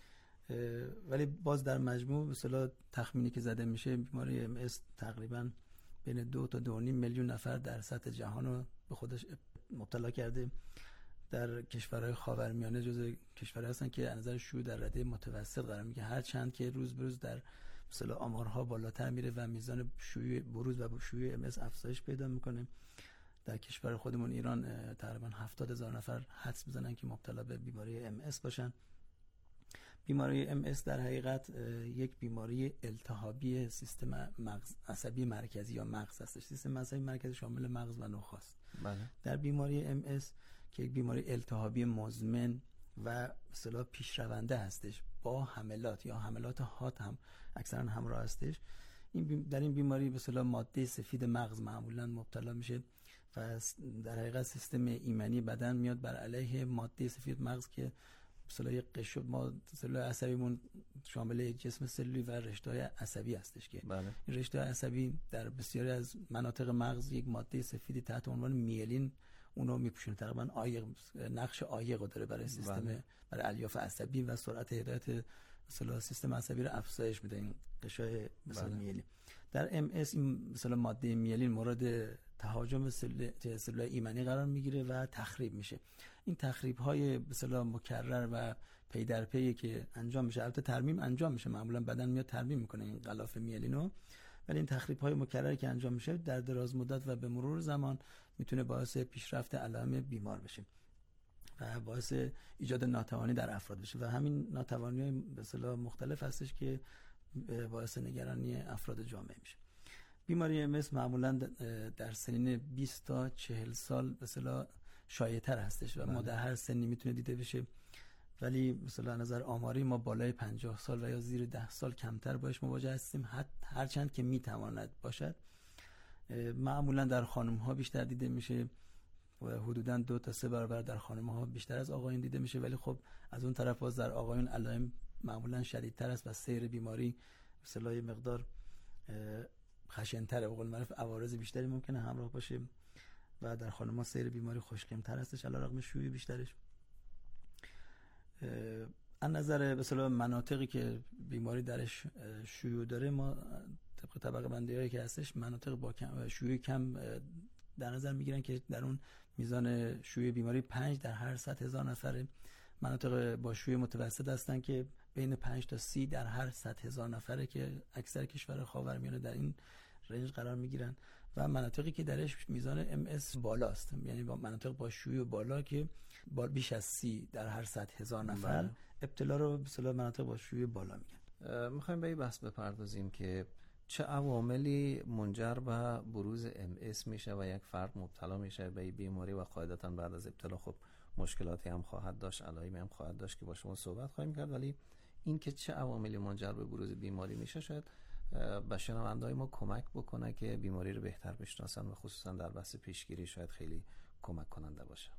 ولی باز در مجموع مثلا تخمینی که زده میشه بیماری ام اس تقریبا بین دو تا دو و نیم میلیون نفر در سطح جهان رو به خودش مبتلا کرده. در کشورهای خاورمیانه جزو کشورهایی هستن که از نظر شیوع در رده متوسط قرار میگیره. هر چند که روز به روز در مثلا آمارها بالاتر میره و میزان شیوع بروز و شیوع ام اس افزایش پیدا میکنه. در کشور خودمون ایران تقریبا هفتاد هزار نفر حدس میزنن که مبتلا به بیماری ام اس باشن. بیماری ام اس در حقیقت یک بیماری التهابی سیستم مغز عصبی مرکزی یا مغز هستش. سیستم عصبی مرکزی شامل مغز و نخاست. بله. در بیماری ام اس که یک بیماری التهابی مزمن و اصطلاح پیشرونده هستش با حملات یا حملات حاد هم اکثرا همراه هستش، این در این بیماری به اصطلاح ماده سفید مغز معمولا مبتلا میشه و در حقیقت سیستم ایمنی بدن میاد بر علیه ماده سفید مغز که مثلا یک قشر ما سلول عصبیمون شامل جسم سلولی و رشته‌های عصبی هستش که بله. این رشته عصبی در بسیاری از مناطق مغز یک ماده سفیدی تحت عنوان میلین اونو میپوشونه. تقریبا عایق نقش عایق داره برای سیستم بله. برای الیاف عصبی و سرعت هدایت مثلا سیستم عصبی رو افزایش میده این قشای مثلا بله. میلین. در ام اس این مثلا ماده میلین مورد تهاجم سلول ایمنی قرار میگیره و تخریب میشه. این تخریب های مثلا مکرر و پی در پی که انجام میشه، البته ترمیم انجام میشه، معمولا بدن میاد ترمیم میکنه این غلاف میلینو، ولی این تخریب های مکرری که انجام میشه در دراز مدت و به مرور زمان میتونه باعث پیشرفت علائم بیمار بشه و باعث ایجاد ناتوانی در افراد بشه و همین ناتوانی‌های به اصطلاح مختلف هستش که باعث نگرانی افراد جامعه میشه. بیماری ام اس معمولا در سنین بیست تا چهل سال به اصطلاح شایع‌تر هستش و ما در هر سنی میتونه دیده بشه، ولی مثلا از نظر آماری ما بالای پنجاه سال و یا زیر ده سال کمتر باش مواجه هستیم، هر چند که میتواند باشد. معمولا در خانم ها بیشتر دیده میشه و حدوداً دو تا سه برابر در خانم ها بیشتر از آقایون دیده میشه، ولی خب از اون طرف باز در آقایون علائم معمولا شدیدتر است و سیر بیماری مثلا یه مقدار خشن‌تره، به قول معروف عوارض بیشتری ممکنه همراه باشه و در خانم ها سیر بیماری خوشگم‌تر هستش علیرغم شیوع بیشترش. از نظر به اصطلاح مناطقی که بیماری درش شیوع داره، ما طبق طبقه بندی‌هایی که هستش مناطق با کم شیوع کم در نظر میگیرن که در اون میزان شیوع بیماری پنج در هر صد هزار نفره. مناطق با شیوع متوسط هستن که بین پنج تا سی در هر صد هزار نفره که اکثر کشورهای خاورمیانه در این رنج قرار میگیرن و مناطقی که درش میزان ام اس بالاست، یعنی با مناطق با شیوع بالا که بیش از سی در هر صد هزار نفر بله. ابتلا رو به اصطلاح مناطق با شیوع بالا میگن. میخوایم به این بحث بپردازیم که چه عواملی منجر به بروز ام اس میشه و یک فرد مبتلا میشه به این بیماری و قاعدتا بعد از ابتلا خب مشکلاتی هم خواهد داشت، علائمی هم خواهد داشت که با شما صحبت خواهیم کرد، ولی این که چه عواملی منجر به بروز بیماری میشه شاید به شنونده‌های ما کمک بکنه که بیماری رو بهتر بشناسن و خصوصا در بحث پیشگیری شاید خیلی کمک کننده باشه.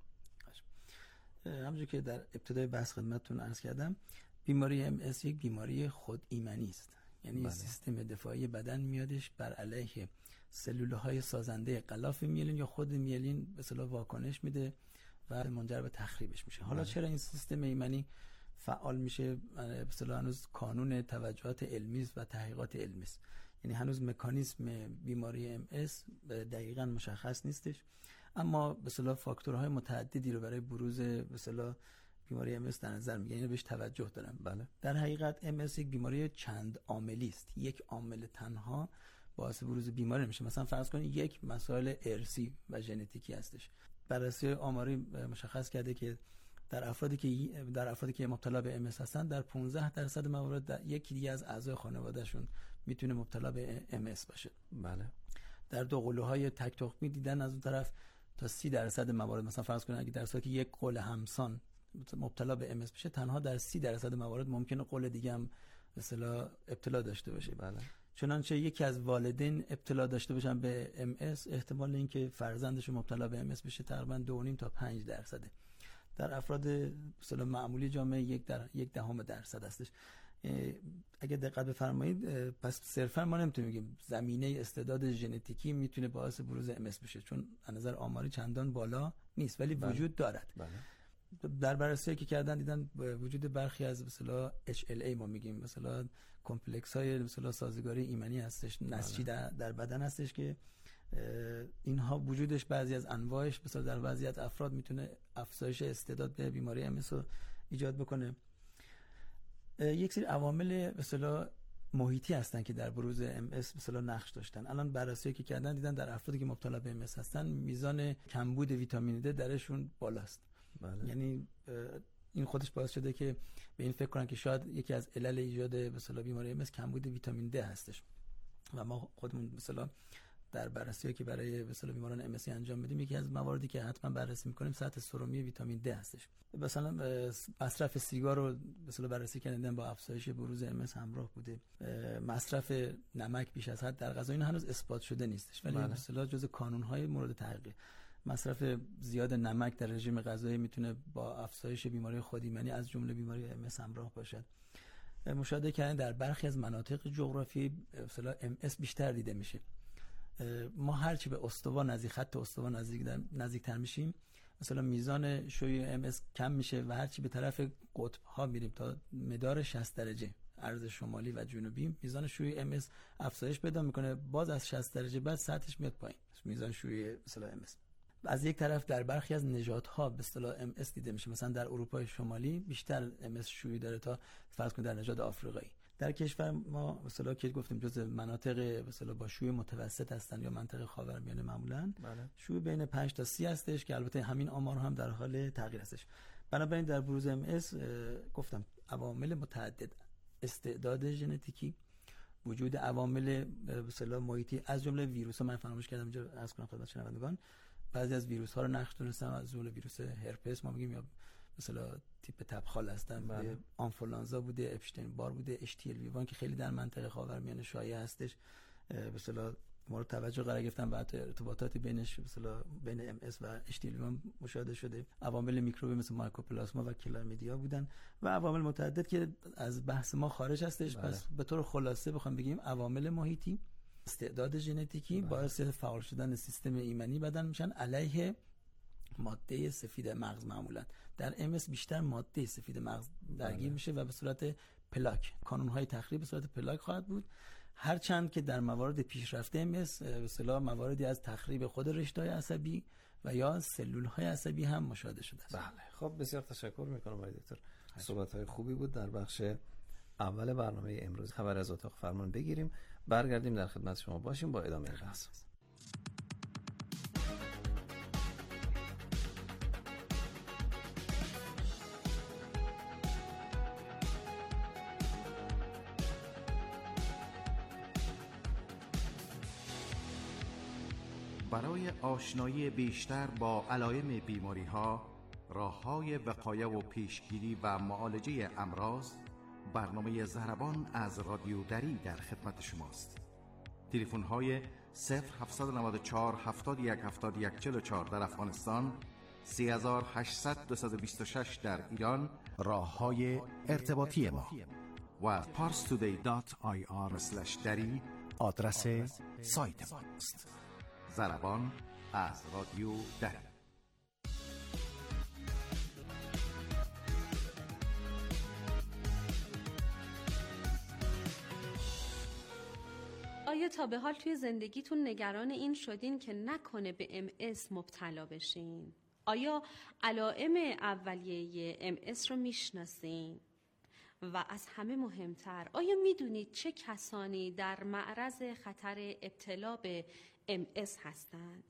همونجور که در ابتدای بحث خدمتتون عرض کردم، بیماری ام اس یک بیماری خود ایمنی است، یعنی بله. سیستم دفاعی بدن میادش بر علیه سلول‌های سازنده غلاف میلین یا خود میلین به اصطلاح واکنش میده و منجر به تخریبش میشه. حالا بله. چرا این سیستم ایمنی فعال میشه؟ به اصطلاح هنوز کانون توجهات علمی و تحقیقات علمی است، یعنی هنوز مکانیزم بیماری ام اس دقیقاً مشخص نیستش، اما به اصطلاح فاکتورهای متعددی رو برای بروز به اصطلاح بیماری ام اس در نظر میگیرن، یعنی بهش توجه دارن. بله. در حقیقت ام اس یک بیماری چند عاملی است، یک عامل تنها باعث بروز بیماری نمیشه. مثلا فرض کنید یک مسائل ارثی و ژنتیکی هستش. بررسی آماری مشخص کرده که در افرادی که در افرادی که مبتلا به ام اس هستن در پانزده درصد موارد در یکی دیگه از اعضای خانوادهشون میتونه مبتلا به ام اس باشه. بله. در دو قلوهای تک تخمی دیدن از اون طرف تا سی درصد موارد، مثلا فرض کنید اگه در صورتی که یک قله همسان مبتلا به ام اس بشه، تنها در سی درصد موارد ممکنه قله دیگه هم به اصطلاح ابتلا داشته باشه. بله. چنانچه یکی از والدین ابتلا داشته باشن به ام اس، احتمال اینکه فرزندش مبتلا به ام اس بشه تقریبا دو و نیم تا پنج درصده. در افراد به اصطلاح معمولی جامعه یک در یک دهم درصد هستش. اگه دقت بفرمایید پس صرفا ما نمیتونیم بگیم زمینه استعداد ژنتیکی میتونه باعث بروز ام اس بشه، چون از نظر آماری چندان بالا نیست، ولی بله. وجود دارد. بله. در بررسی که کردن دیدن وجود برخی از مثلا اچ ال ای ما میگیم مثلا کمپلکس های مثلا سازگاری ایمنی هستش، نسجی در, در بدن هستش که اینها وجودش بعضی از انواعش مثلا در بعضی از افراد میتونه افزایش استعداد به بیماری ام اس رو ایجاد بکنه. یک سری عوامل مثلا محیطی هستن که در بروز ام اس مثلا نقش داشتن. الان بررسی که کردن دیدن در افرادی که مبتلا به ام اس هستن میزان کمبود ویتامین د درشون بالاست. بله. یعنی این خودش باعث شده که به این فکر کنن که شاید یکی از علل ایجاد مثلا بیماری ام اس کمبود ویتامین د هستش. و ما خودمون مثلا در بررسی که برای مثلا بیماران ام اس انجام میدیم یکی از مواردی که حتما بررسی میکنیم سطح سرمی ویتامین د هستش. مثلا مصرف سیگار رو مثلا بررسی کردن با افزایش بروز ام اس همراه بوده. مصرف نمک بیش از حد در غذا این هنوز اثبات شده نیستش ولی بله. مثلا جزء کانون‌های مورد تحقیق. مصرف زیاد نمک در رژیم غذایی میتونه با افزایش بیماری خودایمنی از جمله بیماری ام اس همراه باشد. مشاهده کردن در برخی از مناطق جغرافیایی مثلا ام اس بیشتر دیده میشه. ما هرچی به استوا نزدیک خط استوا نزدیک نزدیکتر میشیم مثلا میزان شیوع ام اس کم میشه و هرچی به طرف قطب ها میریم تا مدار شصت درجه عرض شمالی و جنوبی میزان شیوع ام اس افزایش پیدا میکنه. باز از شصت درجه بعد سطحش میاد پایین میزان شیوع مثلا ام اس. از یک طرف در برخی از نژادها به اصطلاح ام اس دیده میشه. مثلا در اروپای شمالی بیشتر ام اس شیوع داره تا فرض کنید در نژاد آفریقایی. در کشور ما مثلا که گفتیم جزء مناطق مثلا با شیوع متوسط هستن یا منطقه خاورمیانه معمولا بله. شیوع بین پنج تا سی هستش که البته همین آمار هم در حال تغییر هستش. بنابراین در بروز ام اس گفتم عوامل متعدد، استعداد ژنتیکی، وجود عوامل مثلا محیطی از جمله ویروس ها. من فراموش کردم اینجا عرض کنم خدمت شنوندگان بعضی از ویروس ها رو نقش دونستم از جمله ویروس هرپس ما میگیم یا مثلا تیپ تبخال هستن بله. آنفولانزا بوده، اپشتین بار بوده، اچ تی ال وی وان که خیلی در منطقه خاورمیانه شایع هستش. مثلا ما رو توجه قرار گرفتن بعد ارتباطاتی بینش مثلا بین ام اس و اچ تی ال وی وان مشاهده شده. عوامل میکروبی مثل مایکوپلاسما و کلامیدیا بودن و عوامل متعدد که از بحث ما خارج هستش بله. پس به طور خلاصه بخوام بگیم عوامل محیطی، استعداد ژنتیکی بله. باعث فعال شدن سیستم ایمنی بدن میشن علیه ماده سفید مغز. معمولا در ام اس بیشتر ماده سفید مغز درگیر بله. میشه و به صورت پلاک کانون‌های تخریب به صورت پلاک خواهد بود. هرچند که در موارد پیشرفته ام اس به اصطلاح مواردی از تخریب خود رشته‌های عصبی و یا سلول‌های عصبی هم مشاهده شده است. بله خب بسیار تشکر می‌کنم آقای دکتر. صحبت‌های خوبی بود. در بخش اول برنامه امروز خبر از اتاق فرمان بگیریم، برگردیم در خدمت شما باشیم با ادامه بحث. برای آشنایی بیشتر با علائم بیماری‌ها، راه‌های وقایه و پیشگیری و معالجه امراض، برنامه ضربان از رادیو دری در خدمت شماست. تلفن‌های صفر هفت نه چهار هفت یک هفت یک چهار چهار در افغانستان، سه هشت صفر صفر دو دو شش در ایران، راه‌های ارتباطی ما و پارس تودی دات آی آر اسلش دری آدرس سایت ما است. ضربان از رادیو دری. آیا تا به حال توی زندگیتون نگران این شدین که نکنه به ام اس مبتلا بشین؟ آیا علائم اولیه ام اس رو میشناسین؟ و از همه مهمتر آیا میدونید چه کسانی در معرض خطر ابتلا به ام اس هستند؟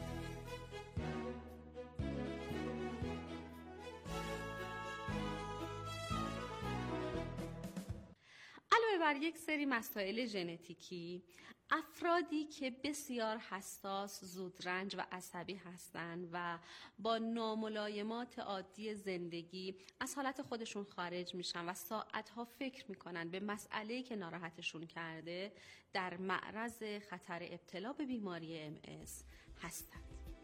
علاوه بر یک سری مسائل ژنتیکی، افرادی که بسیار حساس، زودرنج و عصبی هستند و با ناملایمات عادی زندگی از حالت خودشون خارج میشن و ساعتها فکر میکنن به مسئله‌ای که ناراحتشون کرده، در معرض خطر ابتلا به بیماری ام اس هستند.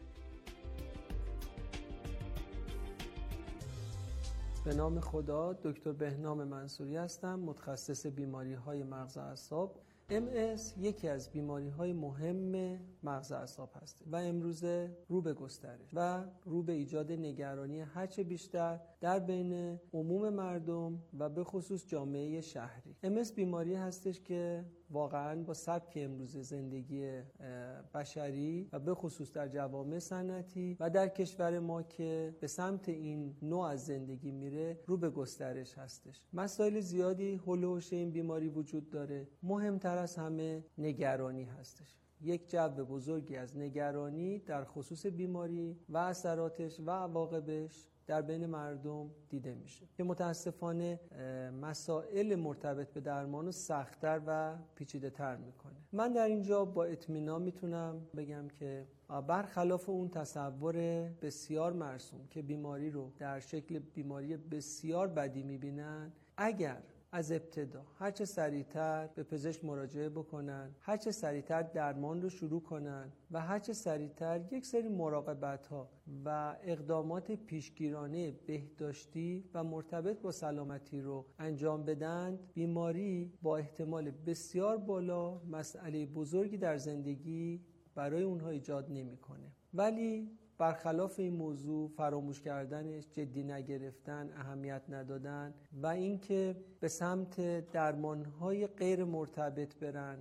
به نام خدا، دکتر بهنام منصوری هستم، متخصص بیماری‌های مغز و اعصاب ام اس یکی از بیماری‌های مهم مغز اعصاب هست و امروزه رو به گسترش و رو به ایجاد نگرانی هرچه بیشتر در بین عموم مردم و به خصوص جامعه شهری. ام اس بیماری هستش که واقعاً با سبک امروزه زندگی بشری و به خصوص در جوامع صنعتی و در کشور ما که به سمت این نوع از زندگی میره رو به گسترش هستش. مسائل زیادی حول و حوش این بیماری وجود داره. مهمتر از همه نگرانی هستش. یک جو بزرگی از نگرانی در خصوص بیماری و اثراتش و عواقبش در بین مردم دیده میشه که متاسفانه مسائل مرتبط به درمان رو سخت‌تر و پیچیده‌تر میکنه. من در اینجا با اطمینان میتونم بگم که برخلاف اون تصور بسیار مرسوم که بیماری رو در شکل بیماری بسیار بدی میبینن، اگر از ابتدا هرچه سریعتر به پزشک مراجعه بکنن، هرچه سریعتر درمان رو شروع کنن و هرچه سریعتر یک سری مراقبت‌ها و اقدامات پیشگیرانه بهداشتی و مرتبط با سلامتی رو انجام بدن، بیماری با احتمال بسیار بالا مسئله بزرگی در زندگی برای اونها ایجاد نمی‌کنه. ولی برخلاف این موضوع فراموش کردنش، جدی نگرفتن، اهمیت ندادن و اینکه به سمت درمانهای غیر مرتبط برن،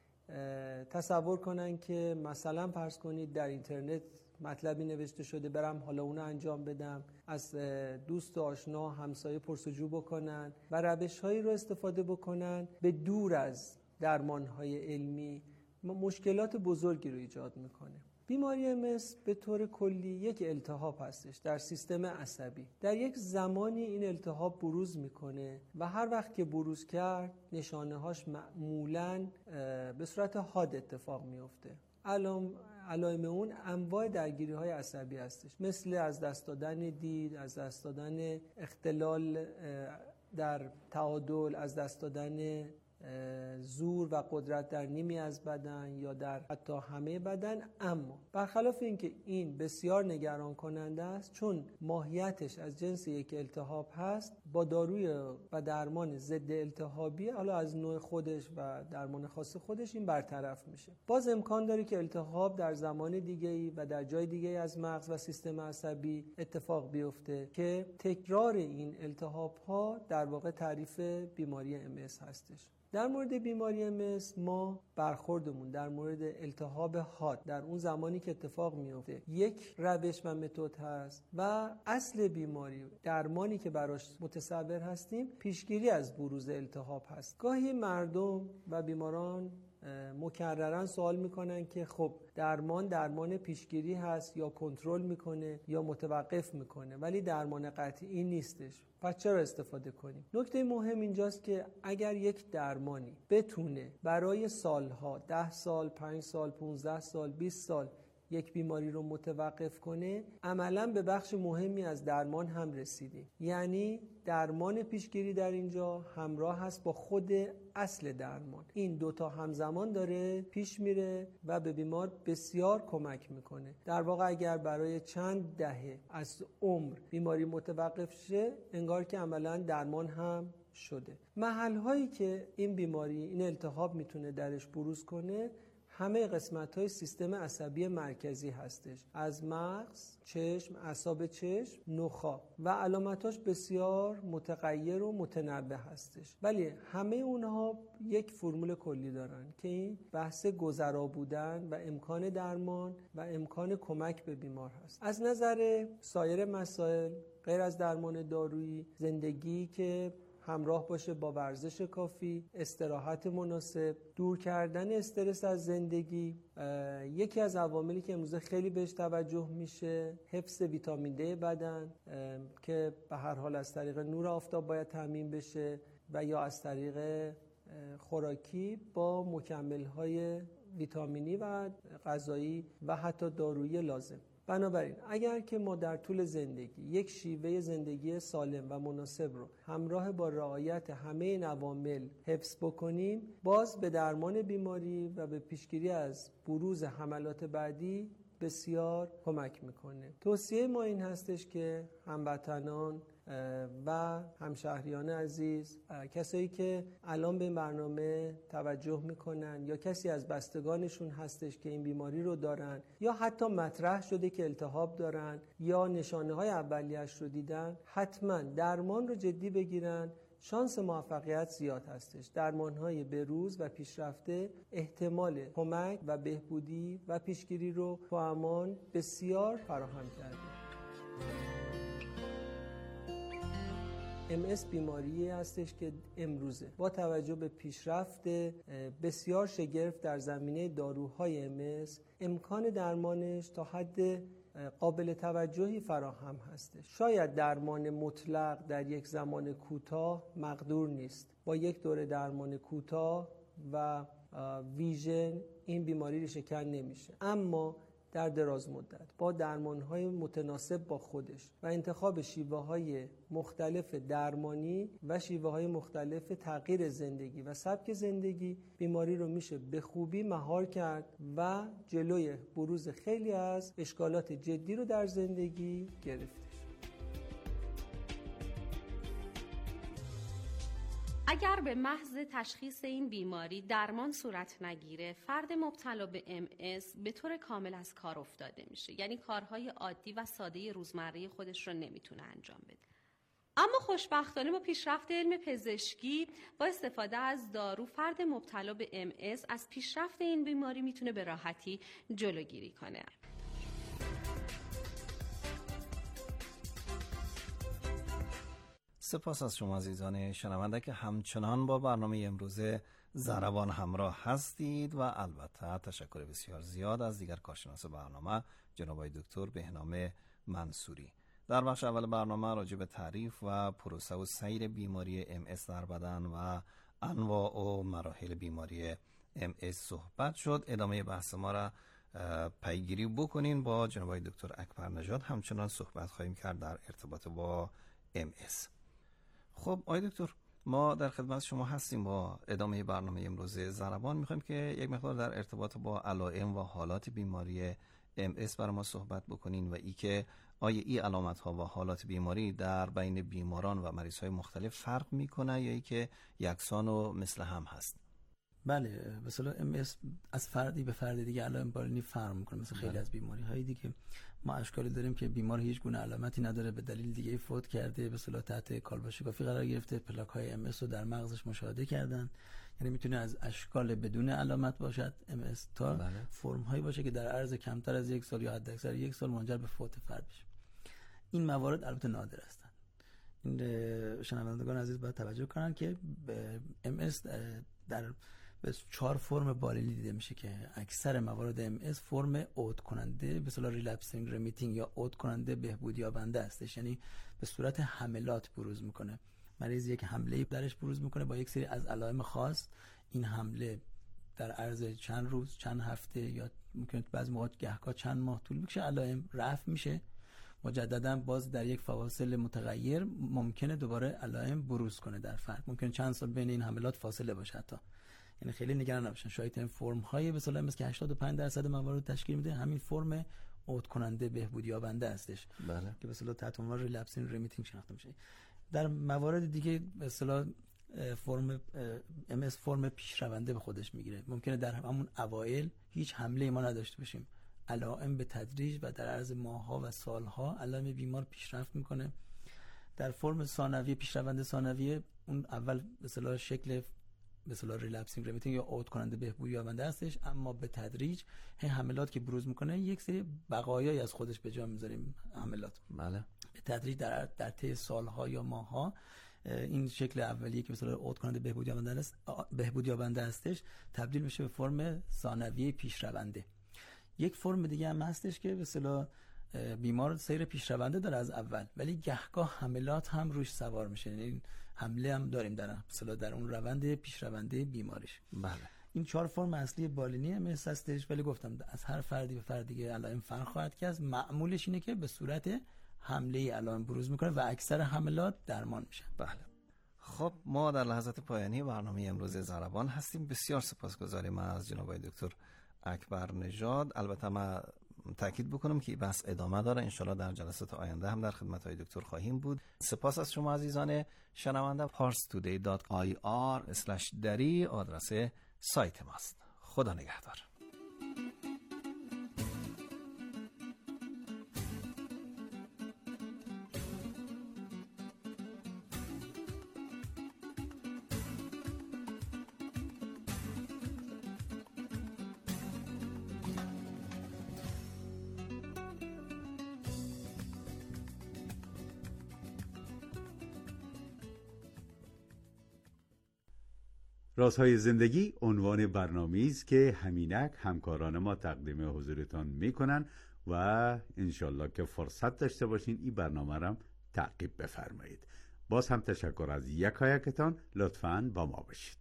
تصور کنن که مثلا فرض کنید در اینترنت مطلبی نوشته شده برم حالا اونو انجام بدم، از دوست و آشنا همسایه پرسجو بکنن و روش‌هایی رو استفاده بکنن به دور از درمانهای علمی، مشکلات بزرگی رو ایجاد میکنه. بیماری ام اس به طور کلی یک التهاب هستش در سیستم عصبی. در یک زمانی این التهاب بروز میکنه و هر وقت که بروز کرد نشانه هاش معمولاً به صورت حاد اتفاق میفته. علائم علائم اون انواع درگیری های عصبی هستش، مثل از دست دادن دید، از دست دادن اختلال در تعادل، از دست دادن زور و قدرت در نیمی از بدن یا در حتی همه بدن. اما برخلاف اینکه این بسیار نگران کننده است، چون ماهیتش از جنس یک التهاب هست، با داروی و درمان ضد التهابی حالا از نوع خودش و درمان خاص خودش این برطرف میشه. باز امکان داره که التهاب در زمان دیگه‌ای و در جای دیگه‌ای از مغز و سیستم عصبی اتفاق بیفته که تکرار این التهاب ها در واقع تعریف بیماری ام اس هستش. در مورد بیماری ام اس ما برخوردمون در مورد التهاب حاد در اون زمانی که اتفاق میفته یک روش و متد هست و اصل بیماری، درمانی که براش متصور هستیم، پیشگیری از بروز التهاب هست. گاهی مردم و بیماران مکررن سوال میکنن که خب درمان درمان پیشگیری هست یا کنترل میکنه یا متوقف میکنه، ولی درمان قطعی نیستش، پس چرا استفاده کنیم؟ نکته مهم اینجاست که اگر یک درمانی بتونه برای سالها، ده سال، پنج سال، پونزده سال، بیست سال یک بیماری رو متوقف کنه، عملاً به بخش مهمی از درمان هم رسیدیم. یعنی درمان پیشگیری در اینجا همراه هست با خود اصل درمان. این دوتا همزمان داره پیش میره و به بیمار بسیار کمک میکنه. در واقع اگر برای چند دهه از عمر بیماری متوقف شه، انگار که عملاً درمان هم شده. محل‌هایی که این بیماری، این التهاب میتونه درش بروز کنه، همه قسمت‌های سیستم عصبی مرکزی هستش، از مغز، چشم، اعصاب چشم، نخاع و علامتاش بسیار متغیر و متنوع هستش، ولی همه اونها یک فرمول کلی دارن که این بحث گذرا بودن و امکان درمان و امکان کمک به بیمار هست. از نظر سایر مسائل غیر از درمان دارویی، زندگی که همراه باشه با ورزش کافی، استراحت مناسب، دور کردن استرس از زندگی، یکی از عواملی که امروز خیلی بهش توجه میشه حفظ ویتامین دی بدن که به هر حال از طریق نور آفتاب باید تامین بشه و یا از طریق خوراکی با مکمل‌های ویتامینی و غذایی و حتی دارویی لازم. بنابراین اگر که ما در طول زندگی یک شیوه زندگی سالم و مناسب رو همراه با رعایت همه این عوامل حفظ بکنیم، باز به درمان بیماری و به پیشگیری از بروز حملات بعدی بسیار کمک میکنه. توصیه ما این هستش که هموطنان و همشهریان عزیز، کسایی که الان به این برنامه توجه میکنن یا کسی از بستگانشون هستش که این بیماری رو دارن یا حتی مطرح شده که التهاب دارن یا نشانه های اولیه‌اش رو دیدن، حتما درمان رو جدی بگیرن. شانس موفقیت زیاد هستش. درمان‌های بروز و پیشرفته احتمال کمک و بهبودی و پیشگیری رو با امان بسیار فراهم کرده. ام اس بیماری هستش که امروزه با توجه به پیشرفت بسیار شگرف در زمینه داروهای ام اس امکان درمانش تا حد قابل توجهی فراهم هستش. شاید درمان مطلق در یک زمان کوتاه مقدور نیست. با یک دوره درمان کوتاه و ویژن این بیماری ریشه کن نمیشه، اما در دراز مدت با درمان‌های متناسب با خودش و انتخاب شیوه‌های مختلف درمانی و شیوه‌های مختلف تغییر زندگی و سبک زندگی بیماری رو میشه به خوبی مهار کرد و جلوی بروز خیلی از اشکالات جدی رو در زندگی گرفت. اگر به محض تشخیص این بیماری درمان صورت نگیره، فرد مبتلا به ام اس به طور کامل از کار افتاده میشه. یعنی کارهای عادی و ساده روزمره خودش رو نمیتونه انجام بده. اما خوشبختانه با پیشرفت علم پزشکی با استفاده از دارو، فرد مبتلا به ام اس از پیشرفت این بیماری میتونه به راحتی جلوگیری کنه. سپاس از شما عزیزان شنونده که همچنان با برنامه امروزه ضربان همراه هستید و البته تشکر بسیار زیاد از دیگر کارشناس برنامه جناب آقای دکتر بهنام منصوری. در بخش اول برنامه راجع به تعریف و پروسه و سیر بیماری ام اس در بدن و انواع و مراحل بیماری ام اس صحبت شد. ادامه بحث ما را پیگیری بکنین با جناب آقای دکتر اکبر نژاد. همچنان صحبت خواهیم کرد در ارتباط با ام اس. خب آقای دکتر، ما در خدمت شما هستیم با ادامه برنامه امروز ضربان. میخوایم که یک مقدار در ارتباط با علائم و حالات بیماری ام اس برای ما صحبت بکنین و ای که آیا این علامت ها و حالات بیماری در بین بیماران و مریض های مختلف فرق میکنه یا ای که یکسان و مثل هم هست؟ بله، مثلا ام اس از فردی به فرد دیگه علائم بالینی فرق میکنه. مثل خیلی از بیماری های دیگه ما اشکالی داریم که بیمار هیچ گونه علامتی نداره، به دلیل دیگه فوت کرده، به صلاح تحت کالباشگافی قرار گرفته، پلاک های ام اس رو در مغزش مشاهده کردن. یعنی میتونه از اشکال بدون علامت باشد ام اس تا بله. فرم هایی باشه که در عرض کمتر از یک سال یا حداکثر یک سال منجر به فوت فرد بشه. این موارد البته نادر هستند. این شنوندگان عزیز باید توجه کنن که ام اس در به چهار فرم بالینی دیده میشه که اکثر موارد ام اس فرم عود کننده به اصطلاح ریلپسینگ رمیتینگ یا عود کننده بهبود یابنده هستش. یعنی به صورت حملات بروز میکنه. مریض یک حمله درش بروز میکنه با یک سری از علائم خاص. این حمله در عرض چند روز، چند هفته یا ممکنه بعضی موقع گهگاه چند ماه طول بکشه، علائم رفع میشه. مجددا باز در یک فواصل متغیر ممکنه دوباره علائم بروز کنه در فرد. ممکنه چند سال بین این حملات فاصله باشه حتی. یعنی خیلی نگران نباشن. شاید این فرم های به اصطلاح مثل که هشتاد و پنج درصد موارد تشکیل میده همین فرم عود کننده بهبود یابنده هستش. بله. که به اصطلاح تحت عنوان ریلپسینگ رمیتینگ شناخته میشه. در موارد دیگه به اصطلاح فرم ام اس فرم پیشرونده به خودش میگیره. ممکنه در همون اوایل هیچ حمله ما نداشته باشیم. علائم به تدریج و در عرض ماه‌ها و سال‌ها علائم بیمار پیشرفت میکنه. در فرم ثانویه پیشرونده ثانویه اون اول به اصطلاح شکل به اصطلاح ریلپسینگ رمیتینگ یا عود کننده بهبود یابنده هستش، اما به تدریج هی حملات که بروز میکنه یک سری بقایایی از خودش به جا میذاریم حملات. بله. به تدریج در در طی سالها یا ماهها این شکل اولیه که به اصطلاح عود کننده بهبود یابنده است بهبود یابنده هستش تبدیل میشه به فرم ثانویه پیشرونده. یک فرم دیگه هم هستش که به اصطلاح بیمار سیر پیشرونده داره از اول، ولی گهگاه حملات هم روش سوار میشه. یعنی حمله هم داریم در اصطلاح در اون روند پیشرونده بیماریش. بله. این چهار فرم اصلی بالینی ام اس هستش، ولی گفتم از هر فردی به فرد دیگه علائم فرق خواهد کرد. معمولش اینه که به صورت حمله علائم بروز میکنه و اکثر حملات درمان میشن. بله. خب ما در لحظات پایانی برنامه امروز ضربان هستیم. بسیار سپاسگزاریم از جناب آقای دکتر اکبر نژاد. البته ما تاکید بکنم که بحث ادامه داره. انشالله در جلسات آینده هم در خدمت های دکتر خواهیم بود. سپاس از شما عزیزان شنونده. پارس تودی دات آی آر اسلش دری آدرس سایت ماست. خدا نگهدار. رازهای زندگی عنوان برنامه‌ای است که همینک همکاران ما تقدیم حضورتان میکنن و انشالله که فرصت داشته باشین این برنامه را تعقیب بفرمایید. باز هم تشکر از یکایکتان. لطفاً با ما باشید.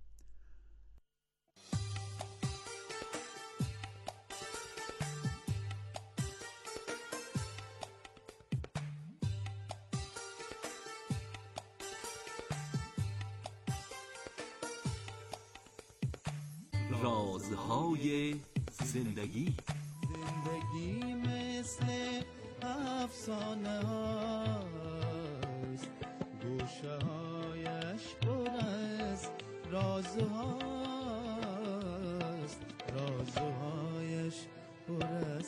رازهای زندگی. زندگی مثل افسانه هاست، گوشه هایش پر از رازهاست، رازهایش پر از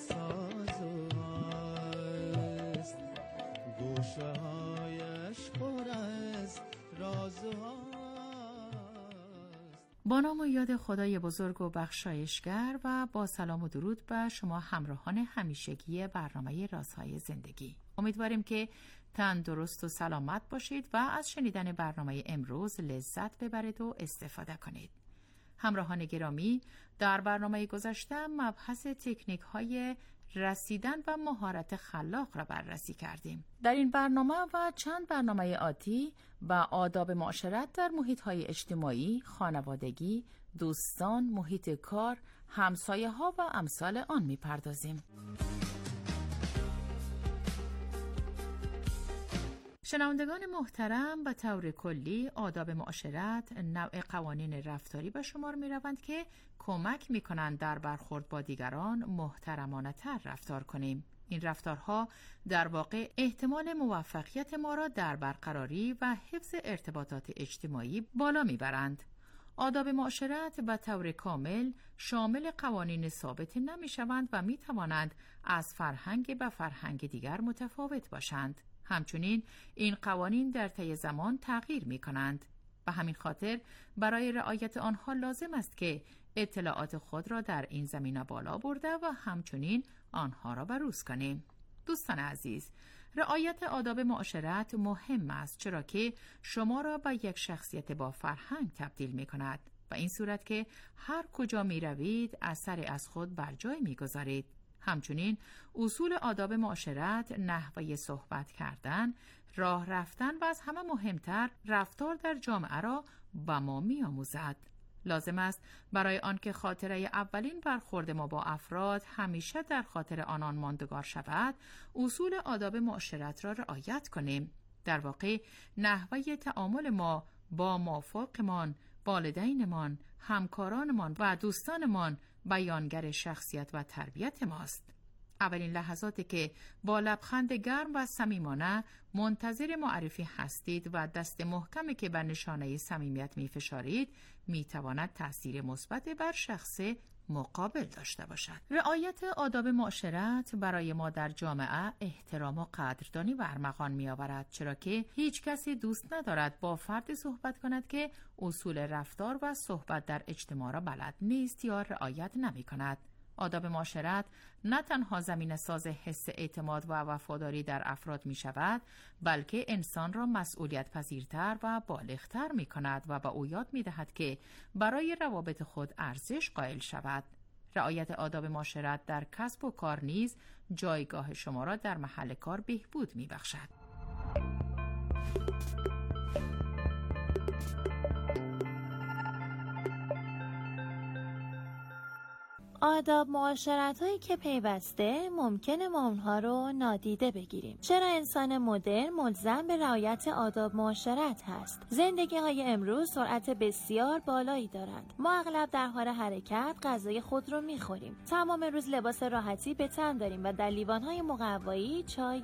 سازهاست، گوشه هایش پر از رازهاست. با نام و یاد خدای بزرگ و بخشایشگر و با سلام و درود به شما همراهان همیشگی برنامه رازهای زندگی. امیدواریم که تندرست و سلامت باشید و از شنیدن برنامه امروز لذت ببرید و استفاده کنید. همراهان گرامی، در برنامه گذشته مبحث تکنیک های رسیدن و مهارت خلاق را بررسی کردیم. در این برنامه و چند برنامه آتی به آداب معاشرت در محیط‌های اجتماعی، خانوادگی، دوستان، محیط کار، همسایه ها و امثال آن می‌پردازیم. شنوندگان محترم، به طور کلی آداب معاشرت نوع قوانین رفتاری به شمار می روند که کمک می کنند در برخورد با دیگران محترمانه تر رفتار کنیم. این رفتارها در واقع احتمال موفقیت ما را در برقراری و حفظ ارتباطات اجتماعی بالا می برند. آداب معاشرت به طور کامل شامل قوانین ثابت نمی شوند و می توانند از فرهنگ به فرهنگ دیگر متفاوت باشند. همچنین این قوانین در طی زمان تغییر می کنند. به همین خاطر برای رعایت آنها لازم است که اطلاعات خود را در این زمینه بالا برده و همچنین آنها را بروز کنیم. دوستان عزیز، رعایت آداب معاشرت مهم است، چرا که شما را به یک شخصیت با فرهنگ تبدیل می کند. و این صورت که هر کجا می روید اثری از خود بر جای می گذارید. همچنین اصول آداب معاشرت، نحوه صحبت کردن، راه رفتن و از همه مهمتر رفتار در جامعه را به ما می آموزد. لازم است برای آنکه خاطره اولین برخورد ما با افراد همیشه در خاطر آنان ماندگار شود، اصول آداب معاشرت را رعایت کنیم. در واقع نحوه تعامل ما با مافوقمان، والدینمان، همکارانمان و دوستانمان بیانگر شخصیت و تربیت ماست. اولین لحظاتی که با لبخند گرم و صمیمانه منتظر معرفی هستید و دست محکمی که بر نشانه صمیمیت می‌فشارید می‌تواند تأثیر مثبت بر شخص مقابل داشته باشد. رعایت آداب معاشرت برای ما در جامعه احترام و قدردانی و ارمغان می‌آورد، چرا که هیچ کسی دوست ندارد با فردی صحبت کند که اصول رفتار و صحبت در اجتماع را بلد نیست یا رعایت نمی‌کند. آداب معاشرت نه تنها زمینه ساز حس اعتماد و وفاداری در افراد می شود، بلکه انسان را مسئولیت پذیرتر و بالغتر می کند و به او یاد می دهد که برای روابط خود ارزش قائل شود. رعایت آداب معاشرت در کسب و کار نیز جایگاه شما را در محل کار بهبود می بخشد. آداب معاشرت هایی که پیوسته ممکنه ما اونها رو نادیده بگیریم. چرا انسان مدرن ملزم به رعایت آداب معاشرت هست؟ زندگی های امروز سرعت بسیار بالایی دارند. ما اغلب در حال حرکت غذای خود رو میخوریم. تمام روز لباس راحتی به تن داریم و در لیوان های مقوایی چای